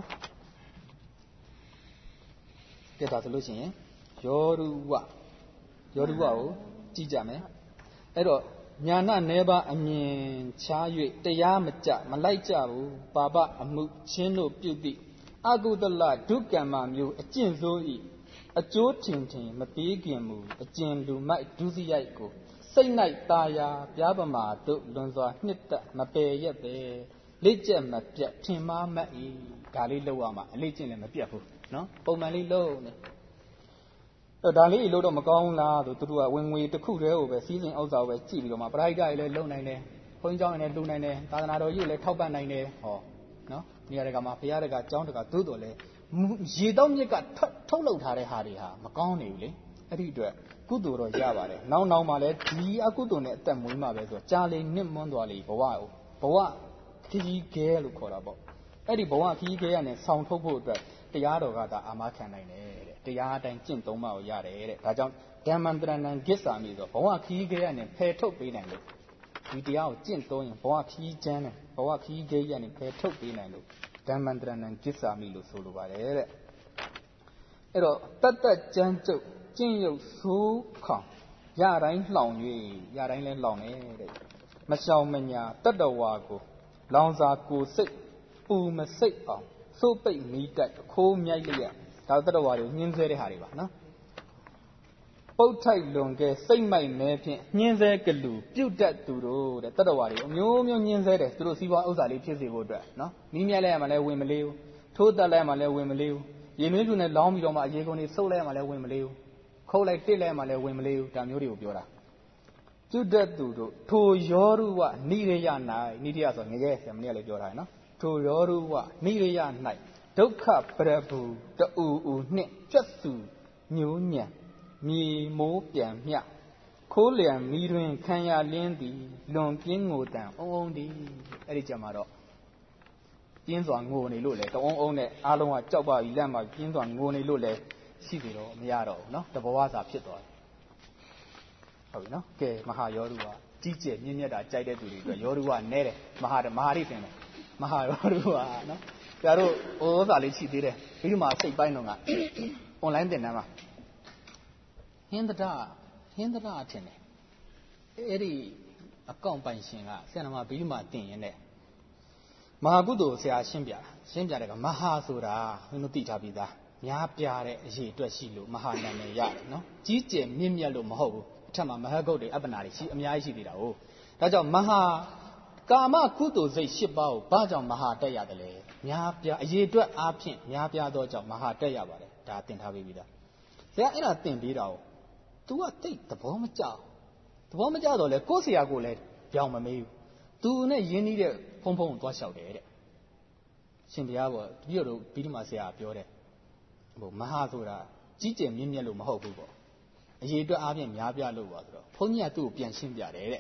ကဲဒါဆိုလို့ရှိရင်ယောရုဝယောရုဝကိုကြည့်ကြမယ်အဲ့တော့ညာနာနေပါအမြင်ချား၍တရားမကြမလိုက်ကြဘူးပါပအမှုချင်းတို့ပြုသည့်အကုသလဒုက္ကမ္မမျိုးအကျင့်စိုး၏အကျိုးထင်ထင်မပေးခင်မူအကျင့်လူမိုက်ဒုစရိုက်ကိုစိတ်၌ตาယာပြားပမာတို့လွန်စွာနှစ်သက်မပယ်ရက်ပဲလက်ကျက်မပြတ်ထင်မှားမှတ်၏ဒါလေးလောက်ရမှာအလေးကျင့်လည်းမပြတ်ဘူးနော်ပုံမှန်လေးလုံးနေအဲ့ဒါလေးလို့တော့မကောင်းလားဆိုသူတို့ကဝင်ငွေတစ်ခုတည်းကိုပဲစီးစိမ်ဥစ္စာကိုပဲကြည့်ပြီးတော့မှပရိုက်တာတွေလည်းလုံနိုင်တယ်ဘုန်းကြီးကျောင်းတွေလည်းလုံနိုင်တယ်သာသနာတော်ကြီးကိုလည်းထောက်ပံ့နိုင်တယ်ဟောနော်နေရာတကာမှာဘုရားတကာကျောင်းတကာသို့တော်လည်းရေတောက်မြစ်ကထုတ်လုပ်ထားတဲ့ဟာတွေဟာမကောင်းနေဘူးလေအဲ့ဒီအတွက်ကုသိုလ်တော့ရပါတယ်နောက်နောက်မှလည်းဒီအကုသိုလ်နဲ့အသက်မွေးမှာပဲဆိုတော့ကြာလေနစ်မွန်းသွားလေဘဝကိုဘဝခကြီးခဲလို့ခေါ်တာပေါ့အဲ့ဒီဘဝခကြီးခဲရနဲ့ဆောင်းထုတ်ဖို့အတွက်တရားတော်ကဒါအာမခံနိုင်တယ်တဲ့တရားအတိုင်းကျင့်သုံးမှကိုရတယ်တဲ့ဒါကြောင့်ဓမ္မန္တရဏံဂစ္ဆာမိဆိုဘဝခကြီးခဲရနဲ့ဖယ်ထုတ်ပေးနိုင်လို့ဒီတရားကိုကျင့်သုံးရင်ဘဝခကြီးချမ်းတယ်ဘဝခကြီးခဲရနဲ့ဖယ်ထုတ်ပေးနိုင်လို့ဓမ္မန္တရဏံဂစ္ဆာမိလို့ဆိုလိုပါတယ်တဲ့အဲ့တော့တတ်တတ်ကြမ်းကြုတ်ကျင့်ရုပ်ဆိုးခေါင်ရတိုင်းလှောင်၍ရတိုင်းလဲလှောင်တယ်တဲ့မရှောင်မညာတတ္တဝါကိုလောင်စာကိုစိတ်ပူမစိတ်အောင်စိုးပိတ်မိတတ်ခိုးမြိုက်လျက်ဒါတတ္တဝါတွေညှင်းဆဲတဲ့ဟာတွေပါနော်ပုတ်ထိုက်လွန်ကဲစိတ်မိုက်မဲဖြင့်ညှင်းဆဲကလူပြုတ်တတ်သူတို့တဲ့တတ္တဝါတွေအမျိုးမျိုးညှင်းဆဲတယ်သူတို့စီးပွားဥစ္စာလေးဖြစ်စေဖို့အတွက်နော်မိမြက်လဲရမှလည်းဝင်မလေးဘူးထိုးတက်လဲမှလည်းဝင်မလေးဘူးရေနွေးစုနဲ့လောင်းပြီးတော့မှအရေကုန်တွေဆုပ်လဲမှလည်းဝင်မလေးဘူးခုတ်လိုက်တစ်လဲမှလည်းဝင်မလေးဘူးဒါမျိုးတွေကိုပြောတာပြုတ်တတ်သူတို့ထိုယောရုဝနိရိယ၌နိရိယဆိုငရဲဆရာမင်းကလည်းပြောထားတယ်နော်ထိုယောရုဝနိရိယ၌ဒုက္ခပရဘူတူဥနှင့်ကျွတ်စုညိုးညံမြေမိုးပြန်မြခိုးလျံမီတွင်ခံရလင်းသည်လွန်ပြင်းငိုတံအုံအုံသည်အဲ့ဒီကြမှာတော့ပြင်းစွာငိုနေလို့လေတအုံအုံနဲ့အားလုံးကကြောက်ပါပြီလက်မှာပြင်းစွာငိုနေလို့လေရှိပြီတော့မရတော့ဘူးเนาะတဘဝစာဖြစ်သွားတယ်ဟုတ်ပြီเนาะကဲမဟာယောရုဝကြီးကျယ်မြင့်မြတ်တာကြိုက်တဲ့သူတွေအတွက်ယောရုဝနဲတယ်မဟာမဟာရိသင်တယ်မဟာယောရုဝเนาะကျတို့ဩဇာလေးရှိသေးတယ်ပြီးတော့မှစိတ်ပိုင်းတော့ကအွန်လိုင်းသင်တန်းမှာဟင်းတရဟင်းတရအထင်တယ်အဲ့ဒီအကောင့်ပိုင်ရှင်ကဆရာမပြီးမှတင်ရင်တဲ့မဟာကုသိုလ်ဆရာရှင်းပြတာရှင်းပြတဲ့ကမဟာဆိုတာဘုန်းတို့သိထားပြီးသားများပြတဲ့အရေးအတွက်ရှိလို့မဟာနာမည်ရတယ်နော်ကြီးကျယ်မြင့်မြတ်လို့မဟုတ်ဘူးအထက်မှာမဟာဂုတ်တွေအပ္ပနာတွေရှိအများကြီးရှိသေးတာဟုတ်ဒါကြောင့်မဟာကာမကုသိုလ်စိတ်၈ပါးကိုဘာကြောင့်မဟာတက်ရတယ်လဲများပြအရေးအတွက်အားဖြင့်များပြသောကြောင့်မဟာတက်ရပါတယ်ဒါသင်ထားပြီးသားဆရာအဲ့ဒါသင်ပေးတာကို तू ကတိတ်သဘောမကျသဘောမကျတော့လေကိုယ့်ဆရာကိုလည်းကြောင်မမေးဘူး तू နဲ့ရင်းနှီးတဲ့ဖုံဖုံကိုသွားလျှောက်တယ်တဲ့ရှင်ဘုရားပေါ့တပည့်တော်ပြီးဒီမှာဆရာပြောတယ်ဟိုမဟာဆိုတာကြီးကျယ်မြင့်မြတ်လို့မဟုတ်ဘူးပေါ့အရေးအတွက်အားဖြင့်များပြလို့ပါဆိုတော့ဘုန်းကြီးကသူ့ကိုပြန်ရှင်းပြတယ်တဲ့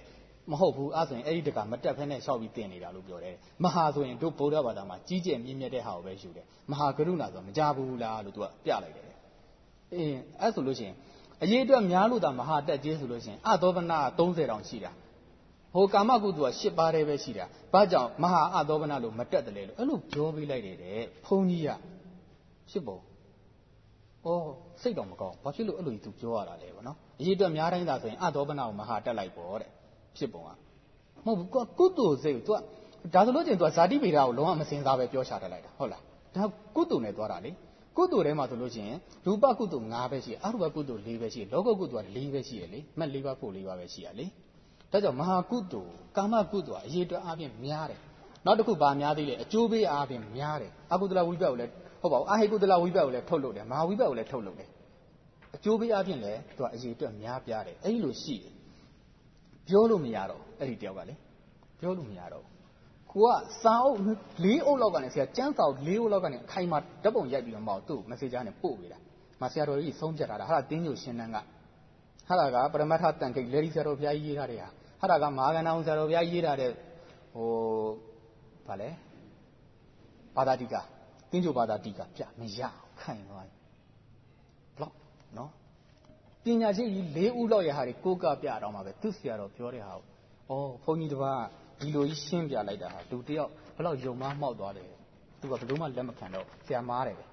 မဟုတ်ဘူးအဲ့ဆိုရင်အဲ့ဒီတကမတက်ဖဲနဲ့ရှောက်ပြီးတင်နေတာလို့ပြောတယ်မဟာဆိုရင်တို့ဗုဒ္ဓဘာသာမှာကြီးကျယ်မြင့်မြတ်တဲ့ဟာကိုပဲယူတယ်မဟာကရုဏာဆိုမကြဘူးလားလို့သူကပြလိုက်တယ်အင်းအဲ့ဆိုလို့ရှိရင်အရေးအတွက်များလို့သာမဟာတက်ကြီးဆိုလို့ရှိရင်အသောဗနာသုံးဆယ်တောင်ရှိတာဟိုကာမကုသိုလ်က၈ပါးတည်းပဲရှိတာဘာကြောင့်မဟာအသောဗနာလို့မတက်တယ်လေလို့အဲ့လိုပြောပေးလိုက်တယ်တဲ့ဘုန်းကြီးကဖြစ်ပုံအော်စိတ်တော့မကောင်းဘာဖြစ်လို့အဲ့လိုကြီးသူပြောရတာလဲဗောနော်အရေးအတွက်များတိုင်းသာဆိုရင်အသောဗနာကိုမဟာတက်လိုက်ပေါ့တဲ့ဖြစ်ပုံကမဟုတ်ဘူးကုသိုလ်စိတ်ကို तू ဒါဆိုလို့ချင်း तू ဇာတိဗေဒကိုလုံးဝမစင်စားပဲပြောချတက်လိုက်တာဟုတ်လားဒါကုသိုလ်နဲ့သွားတာလေကုသိုလ်ထဲမှာဆိုလို့ချင်းရူပကုသိုလ်၅ပဲရှိအရူပကုသိုလ်၄ပဲရှိလောကကုသိုလ်က၄ပဲရှိရလေမှတ်၄ပါးဖို့၄ပါးပဲရှိရလေဒါကြောင့်မဟာကုသိုလ်ကာမကုသိုလ်အရေးအတွက်အပြင်များတယ်နောက်တစ်ခုပါများသေးတယ်အကျိုးပေးအပြင်များတယ်အကုသလဝိပတ်ကိုလည်းဟုတ်ပါဘူးအာဟိကုသလဝိပတ်ကိုလည်းထုတ်လုပ်တယ်မဟာဝိပတ်ကိုလည်းထုတ်လုပ်တယ်အကျိုးပေးအပြင်လည်း तू အရေးအတွက်များပြားတယ်အဲ့လိုရှိတယ်ပြောလို့မရတော့အဲ့ဒီတယောက်ကလေပြောလို့မရတော့ကိုကစာအုပ်၄အုပ်လောက်ကနေဆရာကျန်းစာအုပ်၄အုပ်လောက်ကနေအခိုင်မာဓာတ်ပုံရိုက်ပြီးတော့မဟုတ်သူ့ messenger နဲ့ပို့ပေးတာမဆရာတော်ကြီးဆုံးဖြတ်ထားတာဟာတင်းညိုရှင်းနှန်းကဟာကပရမတ္ထတန်ခိတ်လေဒီဆရာတော်ဘုရားကြီးရေးထားတဲ့ဟာဟာကမဟာကဏ္ဍဆရာတော်ဘုရားရေးထားတဲ့ဟိုဗာလဲဘာသာတိကတင်းညိုဘာသာတိကပြမရခိုင်သွားဘလောက်နော်ပညာရှိကြီး၄ဦးလောက်ရဟာတွေကိုကပြတော့မှာပဲသူဆရာတော်ပြောတဲ့ဟာကိုဩဘုန်းကြီးတစ်ပါးဒီလိုကြီးရှင်းပြလိုက်တာဟာလူတယောက်ဘလောက်ယုံမှမောက်သွားတယ်သူကဘလို့မှလက်မခံတော့ဆရာမားတယ်ပဲ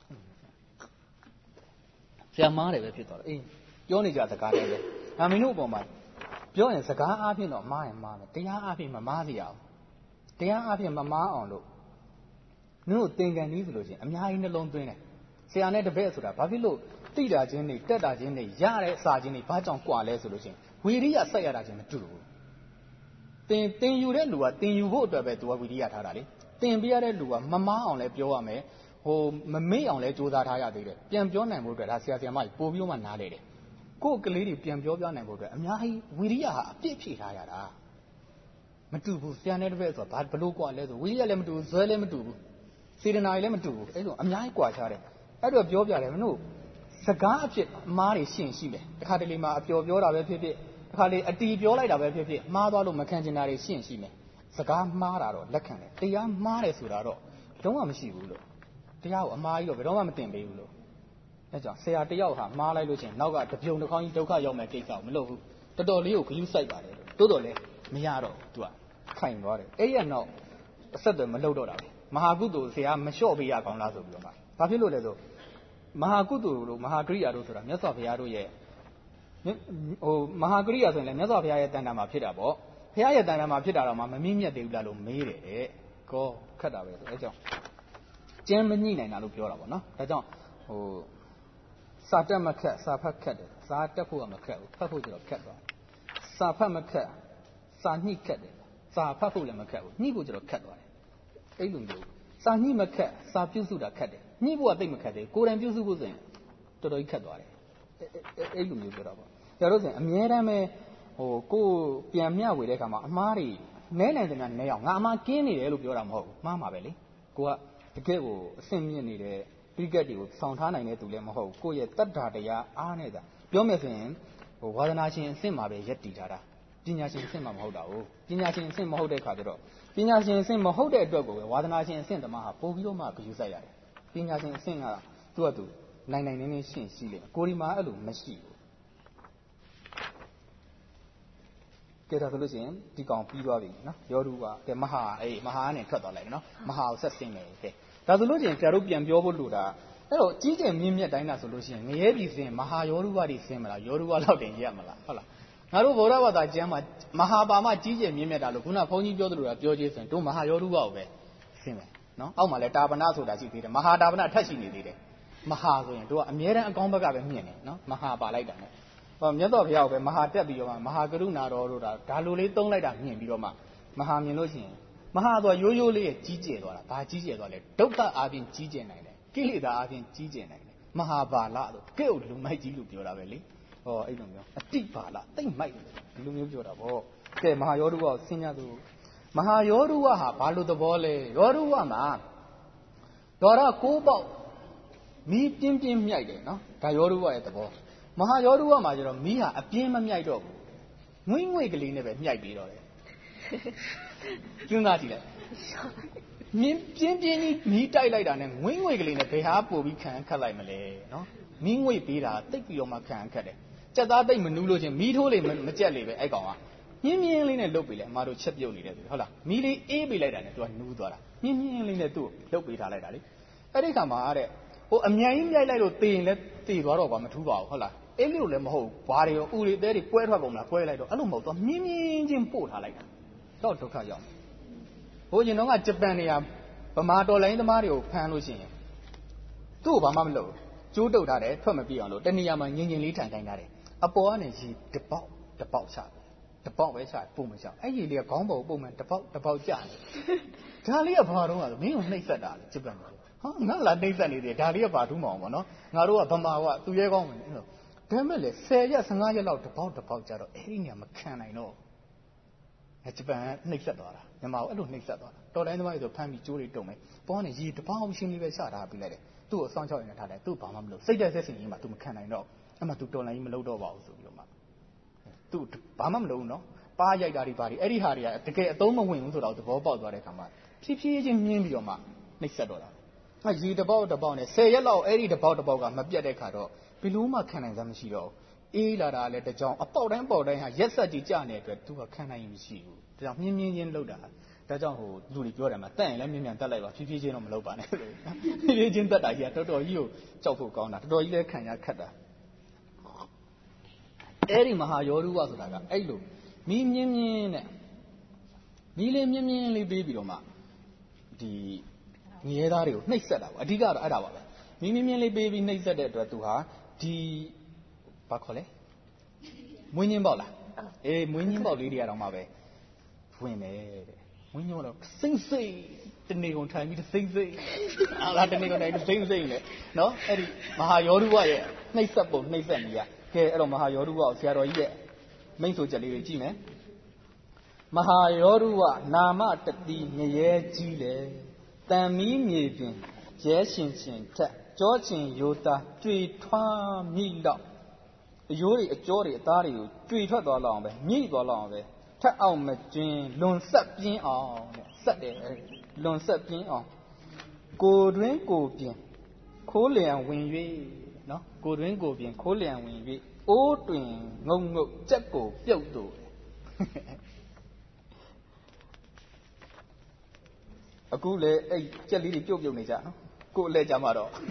ဆရာမားတယ်ပဲဖြစ်သွားတယ်အေးပြောနေကြစကားတည်းပဲငါမင်းတို့အပေါ်မှာပြောရင်စကားအားဖြင့်တော့မားရင်မားမယ်တရားအားဖြင့်မမားစေရအောင်တရားအားဖြင့်မမားအောင်လို့နင်တို့သင်္ကန်းကြီးဆိုလို့ချင်းအများကြီးနှလုံးသွင်းတယ်ဆရာနဲ့တပည့်ဆိုတာဘာဖြစ်လို့တိတာချင်းတွေတက်တာချင်းတွေရတဲ့အစာချင်းတွေဘာကြောင့်ကွာလဲဆိုလို့ချင်းဝီရိယဆက်ရတာချင်းမတူဘူးတင်တင်ယူတဲ့လူကတင်ယူဖို့အတွက်ပဲသူကဝီရိယထားတာလေတင်ပြရတဲ့လူကမမားအောင်လဲပြောရမယ်ဟိုမမေ့အောင်လဲကြိုးစားထားရသေးတယ်ပြန်ပြောနိုင်ဖို့အတွက်ဒါဆရာဆရာမကြီးပို့ပြီးမှနားလေတယ်ကိုယ်ကလေးတွေပြန်ပြောပြနိုင်ဖို့အတွက်အများကြီးဝီရိယဟာအပြည့်ဖြည့်ထားရတာမတူဘူးဆရာနဲ့တပည့်ဆိုတာဘာဘလို့ကွာလဲဆိုဝီရိယလည်းမတူဘူးဇွဲလည်းမတူဘူးစေတနာလည်းမတူဘူးအဲ့လိုအများကြီးကွာခြားတယ်အဲ့တော့ပြောပြတယ်မလို့စကားအဖြစ်အမားတွေရှင်းရှိတယ်တစ်ခါတလေမှာအပျော်ပြောတာပဲဖြစ်ဖြစ်တစ်ခါလေအတီပြောလိုက်တာပဲဖြစ်ဖြစ်မှားသွားလို့မခံချင်တာတွေရှင်းရှိမယ်စကားမှားတာတော့လက်ခံတယ်တရားမှားတယ်ဆိုတာတော့လုံးဝမရှိဘူးလို့တရားကိုအမှားကြီးတော့ဘယ်တော့မှမတင်ပေးဘူးလို့အဲကြောင့်ဆရာတယောက်ဟာမှားလိုက်လို့ချင်းနောက်ကတပြုံတစ်ခေါင်းကြီးဒုက္ခရောက်မဲ့ကိစ္စကိုမလုပ်ဘူးတော်တော်လေးကိုဂရုစိုက်ပါတယ်လို့တိုးတော်လဲမရတော့သူကခိုင်သွားတယ်အဲ့ရနောက်အဆက်တွေမလုပ်တော့တာပဲမဟာကုသိုလ်ဆရာမလျှော့ပေးရကောင်းလားဆိုပြီးတော့မှဘာဖြစ်လို့လဲဆိုမဟာကုသိုလ်တို့မဟာကရိယာတို့ဆိုတာမြတ်စွာဘုရားတို့ရဲ့ဟိုမဟာကရိယာဆိုရင်လည်းမြတ်စွာဘုရားရဲ့တဏ္ဍာမှာဖြစ်တာပေါ့ဘုရားရဲ့တဏ္ဍာမှာဖြစ်တာတော့မှမမြင့်မြတ်သေးဘူးလားလို့မေးတယ်တဲ့ကောခက်တာပဲဆိုအဲကြောင့်ကျင်းမညှိနိုင်တာလို့ပြောတာပေါ့နော်ဒါကြောင့်ဟိုစာတက်မခက်စာဖတ်ခက်တယ်စာတက်ဖို့ကမခက်ဘူးဖတ်ဖို့ကျတော့ခက်သွားစာဖတ်မခက်စာညှိခက်တယ်စာဖတ်ဖို့လည်းမခက်ဘူးညှိဖို့ကျတော့ခက်သွားတယ်အဲ့လိုမျိုးစာညှိမခက်စာပြုစုတာခက်တယ်ညှိဖို့ကသိမခက်သေးကိုယ်တိုင်ပြုစုဖို့ဆိုရင်တော်တော်ကြီးခက်သွားတယ်အဲ့လိုမျိုးပြောတာပေါ့ဒါတော့ဆိုရင်အများတမ်းပဲဟိုကိုပြန်မျှဝေတဲ့အခါမှာအမားတွေနဲနိုင်တယ်များနဲအောင်ငါအမားကင်းနေတယ်လို့ပြောတာမဟုတ်ဘူးမှားမှာပဲလေကိုကတကယ်ကိုအဆင့်မြင့်နေတဲ့ပိကတ်တွေကိုဆောင်ထားနိုင်တဲ့သူလည်းမဟုတ်ဘူးကိုယ့်ရဲ့တတ္တာတရားအားနေတာပြောမယ်ဆိုရင်ဟိုဝါဒနာရှင်အဆင့်မှာပဲယက်တည်ထားတာပညာရှင်အဆင့်မှာမဟုတ်တာဘူးပညာရှင်အဆင့်မဟုတ်တဲ့ခါကျတော့ပညာရှင်အဆင့်မဟုတ်တဲ့အတွက်ကိုပဲဝါဒနာရှင်အဆင့်တမဟာပို့ပြီးတော့မှဂရုစိုက်ရတယ်ပညာရှင်အဆင့်ကသူ့အတူနိုင်နိုင်နေနေရှင်းရှိလေကိုဒီမှာအဲ့လိုမရှိဘူးကဲဒါဆိုလို့ရှိရင်ဒီကောင်ပြီးသွားပြီနော်ယောဓုကကဲမဟာအေးမဟာနဲ့ထွက်သွားလိုက်နော်မဟာကိုဆက်ဆင်းမယ်ကဲဒါဆိုလို့ရှိရင်ဆရာတို့ပြန်ပြောဖို့လို့တာအဲ့တော့ကြီးကျယ်မြင့်မြတ်တိုင်းတာဆိုလို့ရှိရင်ငရဲပြည်စင်မဟာယောဓုဝတိဆင်းမလားယောဓုဝလောက်တင်ရက်မလားဟုတ်လားငါတို့ဗုဒ္ဓဘာသာကျမ်းမှာမဟာပါမကြီးကျယ်မြင့်မြတ်တာလို့ခုနဘုန်းကြီးပြောသလိုတာပြောချင်းဆိုရင်တို့မဟာယောဓုဝကိုပဲဆင်းမယ်နော်အောက်မှာလဲတာပနာဆိုတာရှိသေးတယ်မဟာတာပနာထက်ရှိနေသေးတယ်မဟာဆိုရင်တို့ကအမြဲတမ်းအကောင်းဘက်ကပဲမြင့်နေနော်မဟာပါလိုက်တာနဲ့ဟောမြတ်စွာဘုရားကိုပဲမဟာတက်ပြီးတော့မှမဟာကရုဏာတော်တို့ဒါဒါလိုလေးသုံးလိုက်တာမြင်ပြီးတော့မှမဟာမြင်လို့ရှိရင်မဟာဆိုရိုးရိုးလေးရဲ့ကြီးကျယ်သွားတာဘာကြီးကျယ်သွားလဲဒုက္ခအားဖြင့်ကြီးကျယ်နိုင်တယ်ကိလေသာအားဖြင့်ကြီးကျယ်နိုင်တယ်မဟာဘာလဆိုကဲ့ကိုလူမိုက်ကြီးလို့ပြောတာပဲလေဟောအဲ့လိုမျိုးအတိဘာလတိတ်မိုက်ဒီလိုမျိုးပြောတာပေါ့ကဲမဟာယောဓုဝကိုဆင်းရသူမဟာယောဓုဝဟာဘာလို့သဘောလဲယောဓုဝမှာဒေါရကိုးပေါက်မီးပြင်းပြင်းမြိုက်တယ်နော်ဒါယောဓုဝရဲ့သဘောမဟာယောဓုဝမှာကျတော့မီးဟာအပြင်းမမြိုက်တော့ဘူးငွေငွေကလေးနဲ့ပဲမြိုက်ပြီးတော့တယ်စဉ်းစားကြည့်လိုက်မြင်းပြင်းပြင်းကြီးမီးတိုက်လိုက်တာနဲ့ငွေငွေကလေးနဲ့ဘယ်ဟာပို့ပြီးခံခတ်လိုက်မလဲနော်မီးငွေပေးတာတိတ်ပြီးတော့မှခံခတ်တယ်ကြက်သားတိတ်မနူးလို့ချင်းမီးထိုးလေမကြက်လေပဲအဲ့ကောင်ကမြင်းမြင်းလေးနဲ့လုတ်ပေးလိုက်အမတို့ချက်ပြုတ်နေတယ်ဟုတ်လားမီးလေးအေးပေးလိုက်တာနဲ့သူကနူးသွားတာမြင်းမြင်းလေးနဲ့သူ့လုတ်ပေးထားလိုက်တာလေအဲ့ဒီခါမှာတဲ့ဟိုအမြိုင်ကြီးမြိုက်လိုက်လို့တေရင်လည်းတေသွားတော့ကွာမထူးပါဘူးဟုတ်လားအဲ့လိုလည်းမဟုတ်ဘူးဘာတွေရောဥတွေတဲတွေကွဲထွက်ကုန်လားကွဲလိုက်တော့အဲ့လိုမဟုတ်တော့မြင်းမြင်းချင်းပို့ထားလိုက်တာတော့ဒုက္ခရောက်ဟိုကျင်တော့ကဂျပန်နေရာဗမာတော်လိုင်းသမားတွေကိုဖမ်းလို့ရှိရင်သူ့ကိုဘာမှမလုပ်ကျိုးတုတ်ထားတယ်ထွက်မပြေအောင်လို့တနေရာမှာငင်ငင်လေးထိုင်ထိုင်ထားတယ်အပေါ်ကနေရေတပေါက်တပေါက်ချတပေါက်ပဲချပုံမချအဲ့ရေလေးကခေါင်းပေါ်ပုံမှန်တပေါက်တပေါက်ကျတယ်ဒါလေးကဘာတော့လဲမင်းကိုနှိပ်စက်တာလေဂျပန်ဟာငါလာနှိပ်စက်နေတယ်ဒါလေးကဘာထူးမအောင်ပေါ့နော်ငါတို့ကဗမာကသူရဲကောင်းမယ်အဲ့လိုဒါမဲ့လေဆယ်ရက်ဆယ့်ငါးရက်လောက်တပေါက်တပေါက်ကြတော့အဲ့ဒီနေရာမခံနိုင်တော့အဲဂျပန်နှိပ်စက်သွားတာမြန်မာကအဲ့လိုနှိပ်စက်သွားတာတော်တိုင်းသမားတွေဆိုဖမ်းပြီးကျိုးတွေတုံမယ်ပေါ်ကနေရေတပေါက်ရှင်းလေးပဲချထားပြီးလိုက်တယ်သူ့ကိုစောင့်ချောက်နေထားတယ်သူ့ဘာမှမလုပ်စိတ်တက်ဆက်စင်ကြီးမှသူမခံနိုင်တော့အဲ့မှသူတော်လိုင်းကြီးမလုပ်တော့ပါဘူးဆိုပြီးတော့မှသူဘာမှမလုပ်ဘူးနော်ပါရိုက်တာတွေပါတွေအဲ့ဒီဟာတွေကတကယ်အသုံးမဝင်ဘူးဆိုတော့သဘောပေါက်သွားတဲ့ခါမှာဖြည်းဖြည်းချင်းမြင်းပြီးတော့မှနှိပ်စက်တော့တာအဲရေတပေါက်တပေါက်နဲ့ဆယ်ရက်လောက်အဲ့ဒီတပေါက်တပေါက်ကမပြတ်တဲ့ခါတော့ဘယ်လို့မှခံနိုင်စမ်းမရှိတော့အေးလာတာလည်းတကြောင်အပေါက်တိုင်းပေါက်တိုင်းဟာရက်ဆက်ကြီးကြနေတဲ့အတွက်သူကခံနိုင်မရှိဘူးဒါကြောင့်မြင်းမြင်းချင်းလှုပ်တာဒါကြောင့်ဟိုလူတွေပြောတယ်မှာတက်ရင်လည်းမြင်းမြန်တက်လိုက်ပါဖြည်းဖြည်းချင်းတော့မလုပ်ပါနဲ့လို့ဖြည်းဖြည်းချင်းတက်တာကြီးကတော်တော်ကြီးကိုကြောက်ဖို့ကောင်းတာတော်တော်ကြီးလည်းခံရခက်တာအဲ့ဒီမဟာယောဓုဝဆိုတာကအဲ့လိုမီးမြင်းမြင်းနဲ့မီးလေးမြင်းမြင်းလေးပေးပြီးတော့မှဒီငရဲသားတွေကိုနှိပ်စက်တာပေါ့အဓိကတော့အဲ့ဒါပါပဲမီးမြင်းမြင်းလေးပေးပြီးနှိပ်စက်တဲ့အတွက်သူဟာဒီဘာခေါ်လဲမွေးညင်းပေါက်လားအေးမွေးညင်းပေါက်လေးတွေကတော့မှပဲဝင်တယ်တဲ့မွေးညင်းပေါက်တော့စိမ့်စိမ့်တနေကုန်ထိုင်ပြီးစိမ့်စိမ့်အားလားတနေကုန်ထိုင်ပြီးစိမ့်စိမ့်လေနော်အဲ့ဒီမဟာယောဓုဝရဲ့နှိပ်စက်ပုံနှိပ်စက်နေရကဲအဲ့တော့မဟာယောဓုဝကိုဆရာတော်ကြီးရဲ့မိန့်ဆိုချက်လေးတွေကြည့်မယ်မဟာယောဓုဝနာမတတိငရဲကြီးလေတန်မီးမြေပြင်ရဲရှင်ရှင်ထက်ကြောချင်ယိုတာကြွေထွားမိလောက်အယိုးတွေအကျော်တွေအသားတွေကိုကြွေထွက်သွားလောက်အောင်ပဲမြည်သွားလောက်အောင်ပဲထက်အောင်မကျင်းလွန်ဆက်ပြင်းအောင်တဲ့ဆက်တယ်လွန်ဆက်ပြင်းအောင်ကိုတွင်ကိုပြင်ခိုးလျံဝင်၍နော်ကိုတွင်ကိုပြင်ခိုးလျံဝင်၍အိုးတွင်ငုံငုတ်ကြက်ကိုပြုတ်တူအခုလေအဲ့ကြက်လေးတွေပြုတ်ပြုတ်နေကြနော်ကိုအလဲကြမှာတော့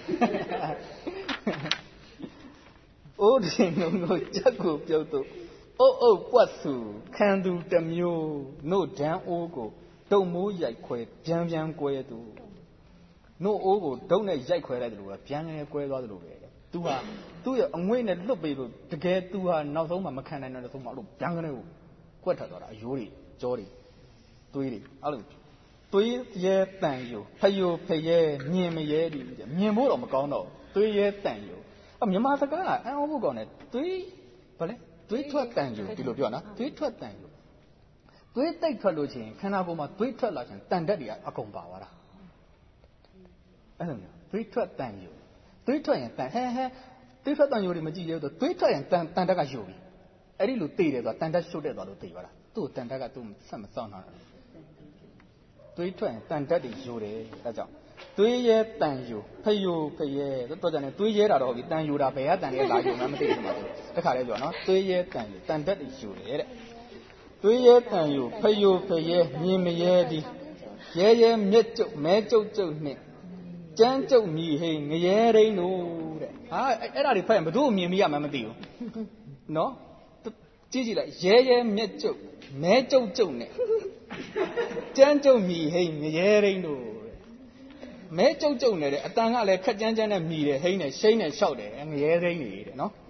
အိုးတွင်ငုံငုတ်ကြက်ကိုပြုတ်တူအုပ်အုပ်ပွတ်စုခံသူတမျိုးနို့ဒန်းအိုးကိုဒုံမိုးရိုက်ခွဲပြန်ပြန်ကွဲသူနို့အိုးကိုဒုံနဲ့ရိုက်ခွဲလိုက်တယ်လို့ပဲပြန်ပြန်ကွဲသွားတယ်လို့ပဲသူဟာသူ့ရဲ့အငွေ့နဲ့လွတ်ပေးလို့တကယ်သူဟာနောက်ဆုံးမှမခံနိုင်တဲ့ဆုံးမှလို့ပြန်ကနေကိုကွက်ထွက်သွားတာအယိုးတွေကြောတွေသွေးတွေအဲ့လိုသွေးရဲတန်ယူဖယိုဖရဲမြင်မရဲဒီမြင်ဖို့တော့မကောင်းတော့သွေးရဲတန်ယူအမြန်မာစကားကအံ့ဩဖို့ကောင်းတယ်သွေးဘာလဲသွေးထွက်တန်ယူဒီလိုပြောနော်သွေးထွက်တန်ယူသွေးတိတ်ထွက်လို့ချင်းခန္ဓာကိုယ်မှာသွေးထွက်လာချင်းတန်တက်တွေကအကုန်ပါသွားတာအဲ့လိုမျိုးသွေးထွက်တန်ယူသွေးထွက်ရင်တန်ဟဲဟဲသွေးထွက်တန်ယူတွေမကြည့်ရဘူးသွေးထွက်ရင်တန်တန်တက်ကယူပြီအဲ့ဒီလိုတေးတယ်ဆိုတာတန်တက်ရှုပ်တဲ့သွားလို့တေးပါလားသူ့တန်တက်ကသူ့ဆက်မစောင့်တာသွေးထွက်ရင်တန်တက်တွေယူတယ်အဲကြောင့်သွေးရဲတန်ယူဖယိုဖရဲတော့ကြတယ်သွေးရဲတာတော့ပြီတန်ယူတာဘယ်ကတန်ရဲလာယူမှမသိဘူးမှာတခါလဲပြောနော်သွေးရဲတန်ယူတန်တက်တွေယူတယ်တဲ့သွေးရဲတန်ယူဖယိုဖရဲမြင်မရဲဒီရဲရဲမြက်ကျုပ်မဲကျုပ်ကျုပ်နဲ့ကျန်းကျုပ်မြည်ဟိငရဲရင်းတို့တဲ့ဟာအဲ့ဒါတွေဖတ်ရင်ဘယ်သူ့ကိုမြင်မိရမှမသိဘူးနော်ကြည့်ကြည့်လိုက်ရဲရဲမြက်ကျုပ်မဲကျုပ်ကျုပ်နဲ့ကျန်းကျုပ်မြည်ဟိငရဲရင်းတို့မဲကျုပ်ကျုပ်နဲ့တဲ့အတန်ကလည်းခက်ကြမ်းကြမ်းနဲ့မြည်တယ်ဟိနဲ့ရှိန်းနဲ့လျှောက်တယ်ငရဲရင်းတွေတဲ့နော်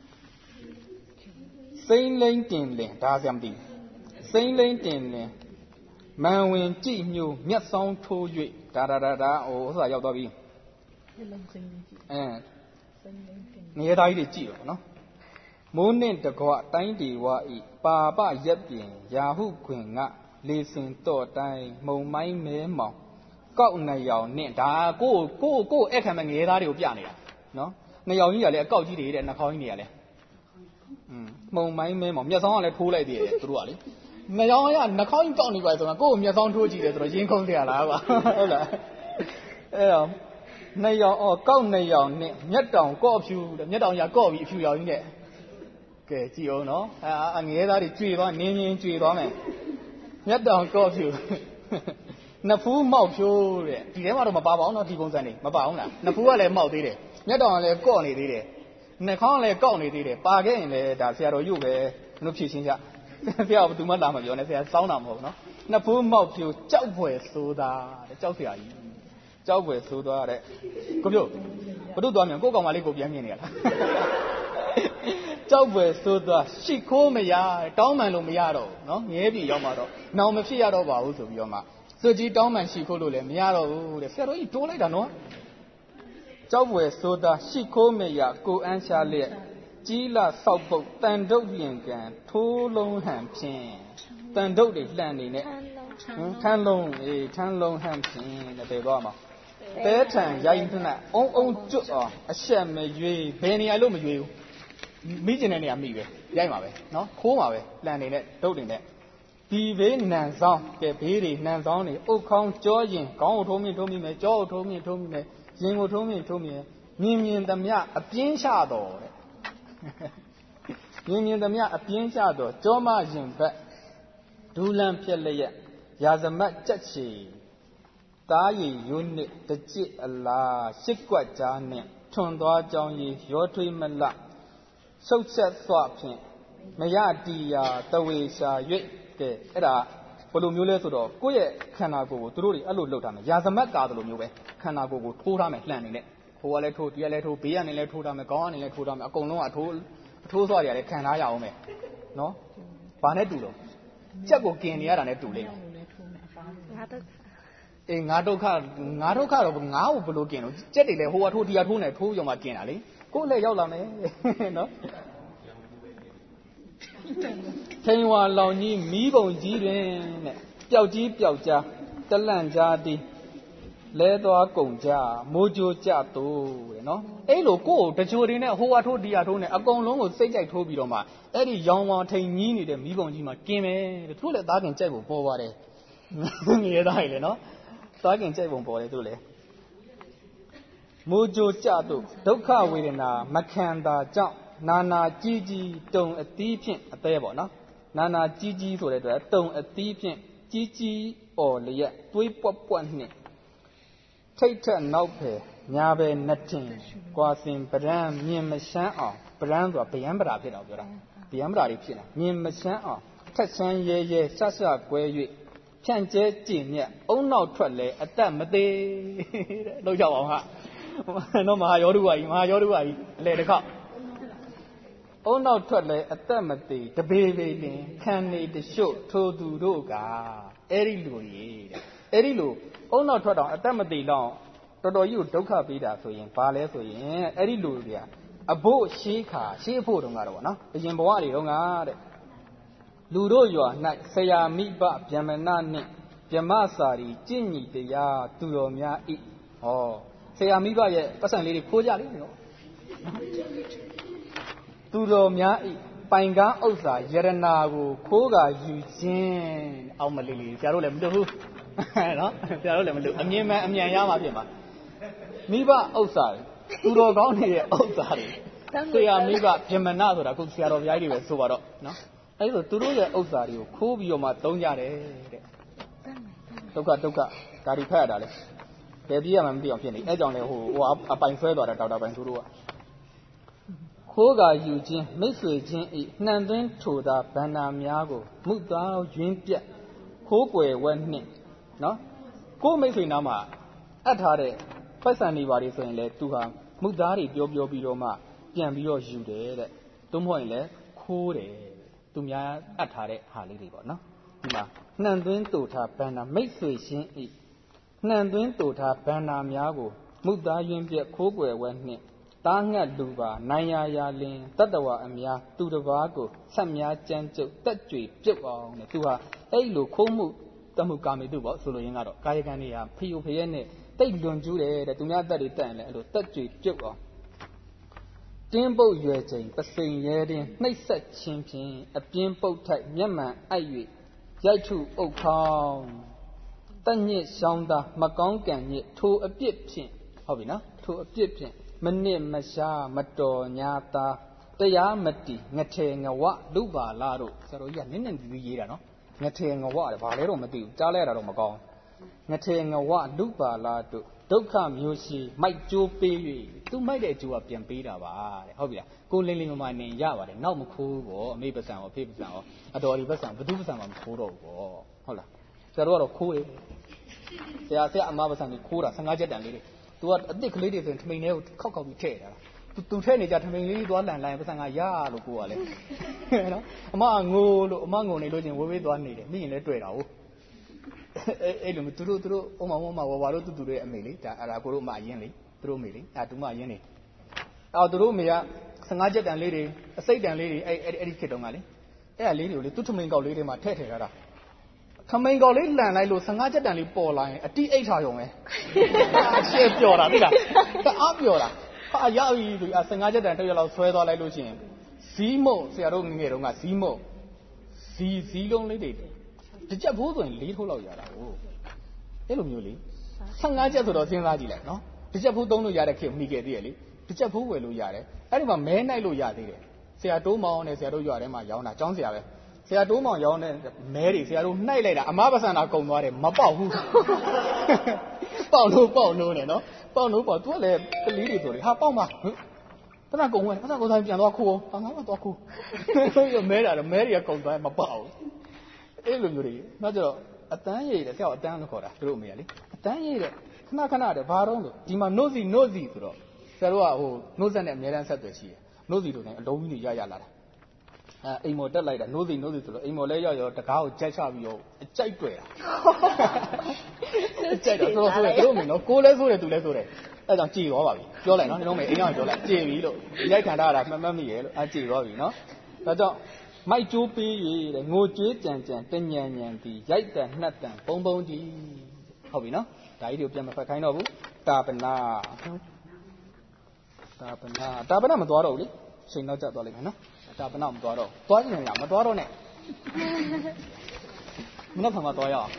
စိမ့်လိမ့်တင်လင်ဒါဆရာမသိစိမ့်လိမ့်တင်လင်မန်ဝင်ကြည့်ညိုမျက်စောင်းထိုး၍ဒါဒါဒါဒါဟိုဥစ္စာရောက်သွားပြီအဲငရဲသားကြီးတွေကြည့်တော့နော်မိုးနှင့်တကွတိုင်းတီဝါဤပါပရက်ပြင်ရာဟုခွင်ငါလေစင်တော့တိုင်းမုံမိုင်းမဲမောင်ကောက်နှရောင်နဲ့ဒါကိုကိုကိုအဲ့ခံမဲ့ငရဲသားတွေကိုပြနေတာနော်နှရောင်ကြီးကလည်းအကောက်ကြီးတွေတဲ့နှာခေါင်းကြီးတွေကလည်းမှုံမိုင်းမဲမောင်မျက်စောင်းကလည်းထိုးလိုက်သေးတယ်သူတို့ကလေနှရောင်းရနှာခေါင်းကောက်နေပါဆိုတော့ကိုယ့်ကိုမျက်စောင်းထိုးကြည့်တယ်ဆိုတော့ရင်းခုန်ကြရလားကွာဟုတ်လားအဲ့တော့နှစ်ရောင်အော်ကောက်နှစ်ရောင်နဲ့မျက်တောင်ကော့ဖြူတဲ့မျက်တောင်ရကော့ပြီးအဖြူရောင်ကြီးနဲ့ကဲကြည့်အောင်နော်အာအငဲသားတွေကြွေသွားနင်းချင်းကြွေသွားမယ်မျက်တောင်ကော့ဖြူနှစ်ဖူးမောက်ဖြိုးတဲ့ဒီထဲမှာတော့မပါပါဘူးနော်ဒီပုံစံနေမပါဘူးလားနှစ်ဖူးကလည်းမောက်သေးတယ်မျက်တောင်ကလည်းကော့နေသေးတယ်နှာခေါင်းကလည်းကောက်နေသေးတယ်ပါခဲ့ရင်လည်းဒါဆရာတော်ရုပ်ပဲတို့ဖြည့်ရှင်းကြဆရာကဘယ်သူမှလာမပြောနဲ့ဆရာစောင်းတာမဟုတ်နော်နှစ်ဖူးမောက်ဖြိုးကြောက်ဖွယ်ဆိုတာတဲ့ကြောက်ဆရာကြီးကြောက်ဖွယ်ဆိုသွားတဲ့ကိုပြောဘုတို့သွားမြန်ကိုကောင်မလေးကိုပြန်မြင်နေရလားကြောက်ဖွယ်ဆိုသွားရှိခိုးမရတောင်းမှန်လို့မရတော့ဘူးနော်ငဲပြီရောက်မှတော့နောင်မဖြစ်ရတော့ပါဘူးဆိုပြီးတော့မှစွကြီးတောင်းမှန်ရှိခိုးလို့လည်းမရတော့ဘူးတဲ့ဆရာတော်ကြီးတိုးလိုက်တာနော်ကြောက်ဖွယ်ဆိုသွားရှိခိုးမရကိုအန်းရှာလျက်ကြီးလာဆောက်ပုတ်တန်တုတ်ပြင်ကံထိုးလုံးဟန်ဖြင့်တန်တုတ်တွေလှန်နေနဲ့ထန်းလုံးအေးထန်းလုံးဟန်ဖြင့်တဲ့ပြေသွားမှာတဲထန်ရိုင်းနှက်အုံအုံကျွတ်အောင်အဆက်မရွေးဘယ်နေရာလို့မရွေးဘူးမိကျင်တဲ့နေရာမိပဲရိုက်မှာပဲနော်ခိုးမှာပဲလှန်နေနဲ့ဒုတ်နေနဲ့ဒီဘေးနန်ဆောင်ကဲဘေးတွေနန်ဆောင်နေအုတ်ခေါင်းကြောရင်ခေါင်းကိုထိုးမြင့်ထိုးမြင့်မယ်ကြောကိုထိုးမြင့်ထိုးမြင့်မယ်ရင်ကိုထိုးမြင့်ထိုးမြင့်မြင်မြင်သမျှအပြင်းချတော်တဲ့မြင်မြင်သမျှအပြင်းချတော်ကြောမရင်ဘက်ဒူလန်ပြက်လျက်ရာဇမတ်ကြက်ချီတားရည်ယွန်းနဲ့တကြစ်အလားရှစ်ကွက်ကြားနဲ့ထွန်သွားကြောင်းရီရောထွေးမလဆုတ်ဆက်စွာဖြင့်မရတီယာတဝေရှာ၍ကဲအဲ့ဒါဘယ်လိုမျိုးလဲဆိုတော့ကိုယ့်ရဲ့ခန္ဓာကိုယ်ကိုသူတို့တွေအဲ့လိုလုပ်ထားမယ်ရာဇမတ်ကားတယ်လို့မျိုးပဲခန္ဓာကိုယ်ကိုထိုးထားမယ်လှန်နေနဲ့ဟိုကလည်းထိုးဒီကလည်းထိုးဘေးကနေလည်းထိုးထားမယ်ခေါင်းကနေလည်းထိုးထားမယ်အကုန်လုံးကအထိုးအထိုးစွာတွေကလည်းခံထားရအောင်မယ်နော်ဘာနဲ့တူတော့ကြက်ကိုกินနေရတာနဲ့တူလိမ့်မယ်အေးငါဒုက္ခငါဒုက္ခတော့ငါ့ကိုဘယ်လိုกินလို့ကြက်တွေလည်းဟိုကထိုးဒီကထိုးနေထိုးကြုံမှกินတာလေကိုယ်လည်းရောက်လာမယ်နော်ထိန်ဝါလောင်ကြီးမီးပုံကြီးတွင်တဲ့ပျောက်ကြီးပျောက်ကြားတလန့်ကြားသည်လဲသွားကုန်ကြမိုးကြိုကြသို့တဲ့နော်အဲ့လိုကိုယ်တချိုတွေနဲ့ဟိုကထိုးဒီကထိုးနေအကုန်လုံးကိုစိတ်ကြိုက်ထိုးပြီးတော့မှအဲ့ဒီရောင်ဝါထိန်ကြီးနေတဲ့မီးပုံကြီးမှာกินမယ်တဲ့သူလည်းသားခင်ကြိုက်ဖို့ပေါ်ပါတယ်ငရေသားကြီးလေနော်သားခင်ကြိုက်ပုံပေါ်တယ်သူလည်းမိုးကြိုကြသို့ဒုက္ခဝေဒနာမခံတာကြောင့်နာနာကြီးကြီးတုံအသီးဖြင့်အသေးပေါ့နော်နာနာကြီးကြီးဆိုတဲ့အတွက်တုံအသီးဖြင့်ကြီးကြီးအော်လျက်တွေးပွက်ပွက်နှင့်ထိတ်ထက်နောက်ဖယ်ညာပဲနှစ်ထင်ကွာစင်ပရန်မြင်မရှမ်းအောင်ပရန်ဆိုတာဗျံပရာဖြစ်တော့ပြောတာဗျံပရာတွေဖြစ်တာမြင်မရှမ်းအောင်ထက်ချမ်းရဲရဲဆဆကွဲ၍ဖြန့်ကျဲကြည်မြတ်အုံနောက်ထွက်လဲအတက်မသေးတဲ့လောက်ကြအောင်ဟာနော်မဟာယောဓုဝါကြီးမဟာယောဓုဝါကြီးအလေတစ်ခေါက်အုံနောက်ထွက်လဲအသက်မသေးတပေပေလင်ခံနေတရှု့ထိုသူတို့ကအဲ့ဒီလူကြီးတဲ့အဲ့ဒီလူအုံနောက်ထွက်တော့အသက်မသေးတော့တော်တော်ကြီးကိုဒုက္ခပေးတာဆိုရင်ဘာလဲဆိုရင်အဲ့ဒီလူတွေကအဖို့ရှေးခါရှေးအဖို့တုန်းကတော့ဗောနော်အရင်ဘဝတွေတုန်းကတဲ့လူတို့ရွာ၌ဆရာမိဘဗျမနနှင့်ဗြမစာရီကျင့်ညီတရားသူတော်များဤဟောဆရာမိဘရဲ့ပတ်စံလေးတွေခိုးကြလိမ့်မယ်နော်သူတော်များဤပိုင်ကားဥစ္စာယရနာကိုခိုးကာယူခြင်းအောက်မလေးလေးဆရာတို့လည်းမလုပ်ဘူးနော်ဆရာတို့လည်းမလုပ်အမြင်မှန်အမြန်ရမှာဖြစ်မှာမိဘဥစ္စာသူတော်ကောင်းတွေရဲ့ဥစ္စာတွေဆရာမိဘဗြမနဆိုတာအခုဆရာတော်ဘုရားကြီးတွေပဲဆိုပါတော့နော်အဲ့ဒါသူတို့ရဲ့ဥစ္စာတွေကိုခိုးပြီးတော့မှသုံးကြတယ်တဲ့ဒုက္ခဒုက္ခဒါဒီဖတ်ရတာလေဘယ်ပြည့်ရမှမသိအောင်ဖြစ်နေအဲကြောင့်လေဟိုဟိုအပိုင်ဆွဲသွားတာဒေါက်တာပိုင်သူတို့ကခိုးကာယူခြင်းမိတ်ဆွေချင်းဤနှံသွင်းထိုသာဗန္နာများကိုမှုသားရင်းပြက်ခိုးကွယ်ဝဲနှင့်နော်ကိုမိတ်ဆွေနားမှာအပ်ထားတဲ့ပိုက်ဆံနေပါလေဆိုရင်လေသူဟာမှုသားတွေပြောပြောပြီးတော့မှပြန်ပြီးတော့ယူတယ်တဲ့သို့မဟုတ်ရင်လေခိုးတယ်သူများအပ်ထားတဲ့ဟာလေးတွေပေါ့နော်ဒီမှာနှံသွင်းတိုထားဗန္နာမိတ်ဆွေချင်းဤနှံသွင်းတိုထားဗန္နာများကိုမှုသားရင်းပြက်ခိုးကွယ်ဝဲနှင့်တားငတ်လူပါနိုင်ရရာလင်တတ္တဝအများသူတစ်ပါးကိုဆက်များကြမ်းကြုတ်တက်ကြွပြုတ်အောင်တဲ့သူဟာအဲ့လိုခိုးမှုတမှုကာမေတုပေါ့ဆိုလိုရင်းကတော့ကာယကံတွေဟာဖီယိုဖရဲနဲ့တိတ်လွန်ကျူးတယ်တဲ့သူများတက်တွေတက်ရင်လည်းအဲ့လိုတက်ကြွပြုတ်အောင်တင်းပုတ်ရွယ်ချိန်ပစိန်ရဲတင်းနှိပ်ဆက်ချင်းဖြင့်အပြင်းပုတ်ထိုက်မျက်မှန်အိုက်၍ရိုက်ထုအုပ်ခေါင်းတညစ်ရှောင်းသားမကောင်းကံညစ်ထိုအပြစ်ဖြင့်ဟုတ်ပြီနော်ထိုအပြစ်ဖြင့်မနစ်မရှားမတော်ညာသားတရားမတီငထေငဝလူပါလာတို့ဆရာတော်ကြီးကနင်းနေပြီးရေးတာနော်ငထေငဝတယ်ဘာလဲတော့မသိဘူးကြားလဲတာတော့မကောင်းငထေငဝလူပါလာတို့ဒုက္ခမျိုးရှိမိုက်ကျိုးပေး၍သူမိုက်တဲ့အကျိုးကပြန်ပေးတာပါတဲ့ဟုတ်ပြီလားကိုလင်းလင်းမမနေရပါတယ်နောက်မခိုးဘောအမေပစံရောဖေးပစံရောအတော်ဒီပစံဘသူပစံမှမခိုးတော့ဘူးဘောဟုတ်လားဆရာတို့ကတော့ခိုးတယ်ဆရာဆရာအမပစံကိုခိုးတာဆယ်ငါးချက်တန်လေးတွေသူကအစ်စ်ကလေးတွေဆိုရင်ထမိန်ထဲကိုခောက်ခောက်ပြီးထည့်တာသူသူထည့်နေကြထမိန်လေးသွားလန်လိုက်ပစံကရလို့ကိုကလည်းနော်အမငိုလို့အမငိုနေလို့ချင်းဝေးဝေးသွားနေတယ်မိရင်လည်းတွေ့တာဟုတ်အဲ့အဲ့လိုသူတို့သူတို့အမမမဝဝတို့တူတူရဲ့အမေလေးဒါအဲ့ဒါကိုတို့အမအရင်လေးသူတို့အမေလေးအဲ့တူမအရင်လေးအော်သူတို့အမေကဆယ်ငါးချက်တန်လေးတွေအစိတ်တန်လေးတွေအဲ့အဲ့ဒီခေတ်တုန်းကလေအဲ့ဒါလေးတွေကိုလေသူထမိန်ကောက်လေးတွေမှာထည့်ထည့်ထားတာထမိန်ကောက်လေးလန်လိုက်လို့ဆယ်ငါးချက်တန်လေးပေါ်လာရင်အတိအိတ်ထားရုံပဲရှေ့ပျော်တာသိလားတအားပျော်တာဟာရပြီသူအဆယ်ငါးချက်တန်တစ်ရက်လောက်ဆွဲသွားလိုက်လို့ရှိရင်ဇီးမုတ်ဆရာတို့ငငယ်တုန်းကဇီးမုတ်ဇီးဇီးလုံးလေးတွေတကြက်ဖိုးဆိုရင်လေးထိုးလောက်ရတာဟုတ်အဲ့လိုမျိုးလေဆယ်ငါးချက်ဆိုတော့စဉ်းစားကြည့်လိုက်နော်တကြက်ဖိုးသုံးလို့ရတဲ့ခေတ်မိခဲ့သေးရဲ့လေတကြက်ဖိုးဝယ်လို့ရတယ်အဲ့ဒီမှာမဲနိုင်လို့ရသေးတယ်ဆရာတိုးမောင်နဲ့ဆရာတို့ရွာထဲမှာရောင်းတာចောင်းဆရာပဲဆရာတိုးမောင်ရောင်းတဲ့မဲတွေဆရာတို့နှိုက်လိုက်တာအမပစံတာကုန်သွားတယ်မပေါက်ဘူးပေါက်လို့ပေါက်လို့နဲ့နော်ပေါက်လို့ပေါက် तू ကလည်းကလေးတွေဆိုလေဟာပေါက်မှာပစံကုန်ဝင်ပစံကုန်တိုင်းပြန်သွားခိုးဟာငါမှသွားခိုးရမဲတာတော့မဲတွေကကုန်သွားမပေါက်ဘူးအဲ့လိုမျိုးတွေနောက်ကျတော့အတန်းရည်တယ်ဆရာအတန်းလို့ခေါ်တာတို့အမေကလေအတန်းရည်တယ်ခဏခဏတယ်ဘာတော့လို့ဒီမှာနို့စီနို့စီဆိုတော့ဆရာတို့ကဟိုနို့ဆက်နဲ့အများတန်းဆက်သွယ်ရှိတယ်နို့စီတို့နဲ့အလုံးကြီးတွေရရလာတာအဲအိမ်မော်တက်လိုက်တာနိုးစီနိုးစီဆိုတော့အိမ်မော်လဲရောက်ရောတကားကိုကြိုက်ချပြီးရောအကြိုက်တွေ့တာအကြိုက်တော့ဆိုတော့ဆိုတယ်တို့မင်းနော်ကိုလဲဆိုတယ်သူလဲဆိုတယ်အဲကြောင့်ကြည်သွားပါပြီပြောလိုက်နော်ဒီလုံးမေအိမ်ရောက်ပြောလိုက်ကြည်ပြီလို့ရိုက်ခံထားတာမှတ်မှတ်မိရဲ့လို့အဲကြည်သွားပြီနော်ဒါကြောင့်မိုက်ကျိုးပေးရတဲ့ငိုကြွေးကြံကြံတညံညံဒီရိုက်တန်နှက်တန်ပုံပုံကြီးဟုတ်ပြီနော်ဒါကြီးတွေကိုပြန်မဖတ်ခိုင်းတော့ဘူးတာပနာတာပနာတာပနာမသွားတော့ဘူးလေချိန်တော့ကြသွားလိမ့်မယ်နော်တာပနာမသွားတော့သွားကြည့်နေရမသွားတော့နဲ့မနေ့ကမှသွားရအောင်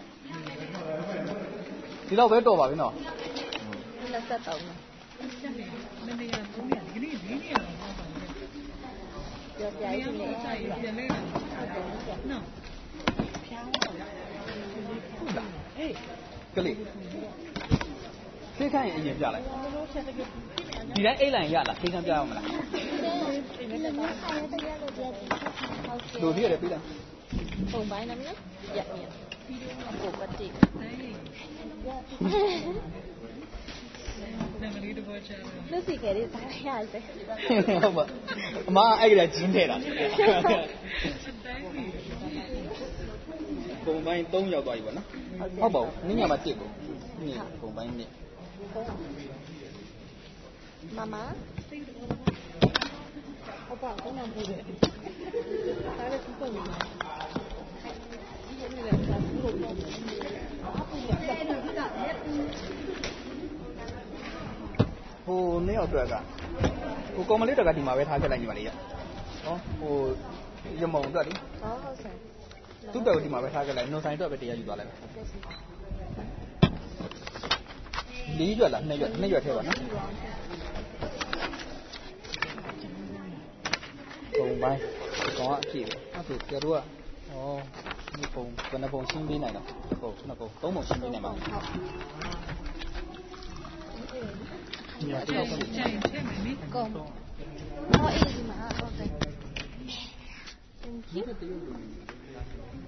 ဒီတော့ပဲတော်ပါပြီနော်လက်ဆက်တော့မနေ့ကသုံးရက်ဒီနေ့လေးရက်တော့ပါပြောပြရည်နေပြန်လဲနော်ဖျားတော့ဟေးကလေးခေခိုင်းရင်အရင်ပြလိုက်ဒီတိုင်းအိတ်လိုက်ရလားခေခိုင်းပြရမလားလူကြီးရတယ်ပြီးလားပုံပိုင်းနော်ရက်ရက်ပုံပတ်တိလူစီကလေးစားရတယ်ဟုတ်ပါအမအဲ့ကလေးဂျင်းထဲတာပုံပိုင်းသုံးရောက်သွားပြီပေါ့နော်ဟုတ်ပါဘူးနင်းညမှာတစ်ကိုနင်းပုံပိုင်းနင်းမမဟုတ်ပါဘူးနားဘူးတယ်ဒါလည်းသူ့ပုံနေတယ်ဒီနေ့လည်းသာသူ့ကိုပြောတယ်ဟိုနေ့ရောက်တော့ကဟိုကော်မလေးတော့ကဒီမှာပဲထားခဲ့လိုက်ညီမလေးရဟောဟိုရမုံတော့လေဟောဟုတ်ဆယ်သူ့တော့ဒီမှာပဲထားခဲ့လိုက်နှုတ်ဆိုင်တော့ပဲတရားယူသွားလိုက်လေးရွက်လားနှစ်ရွက်နှစ်ရွက်ထဲပါနော်ပုံပိုင်းကောင်ကအပြည့်ပဲအဲ့ဒါကျတော့ဩဒီပုံဘယ်နှပုံရှင်းပေးနိုင်တော့ဟုတ်နှစ်ပုံသုံးပုံရှင်းပေးနိုင်ပါဘူးညတော့ချိန်ချိန်မယ်နိကောဟောအေးဒီမှာဟုတ်တယ်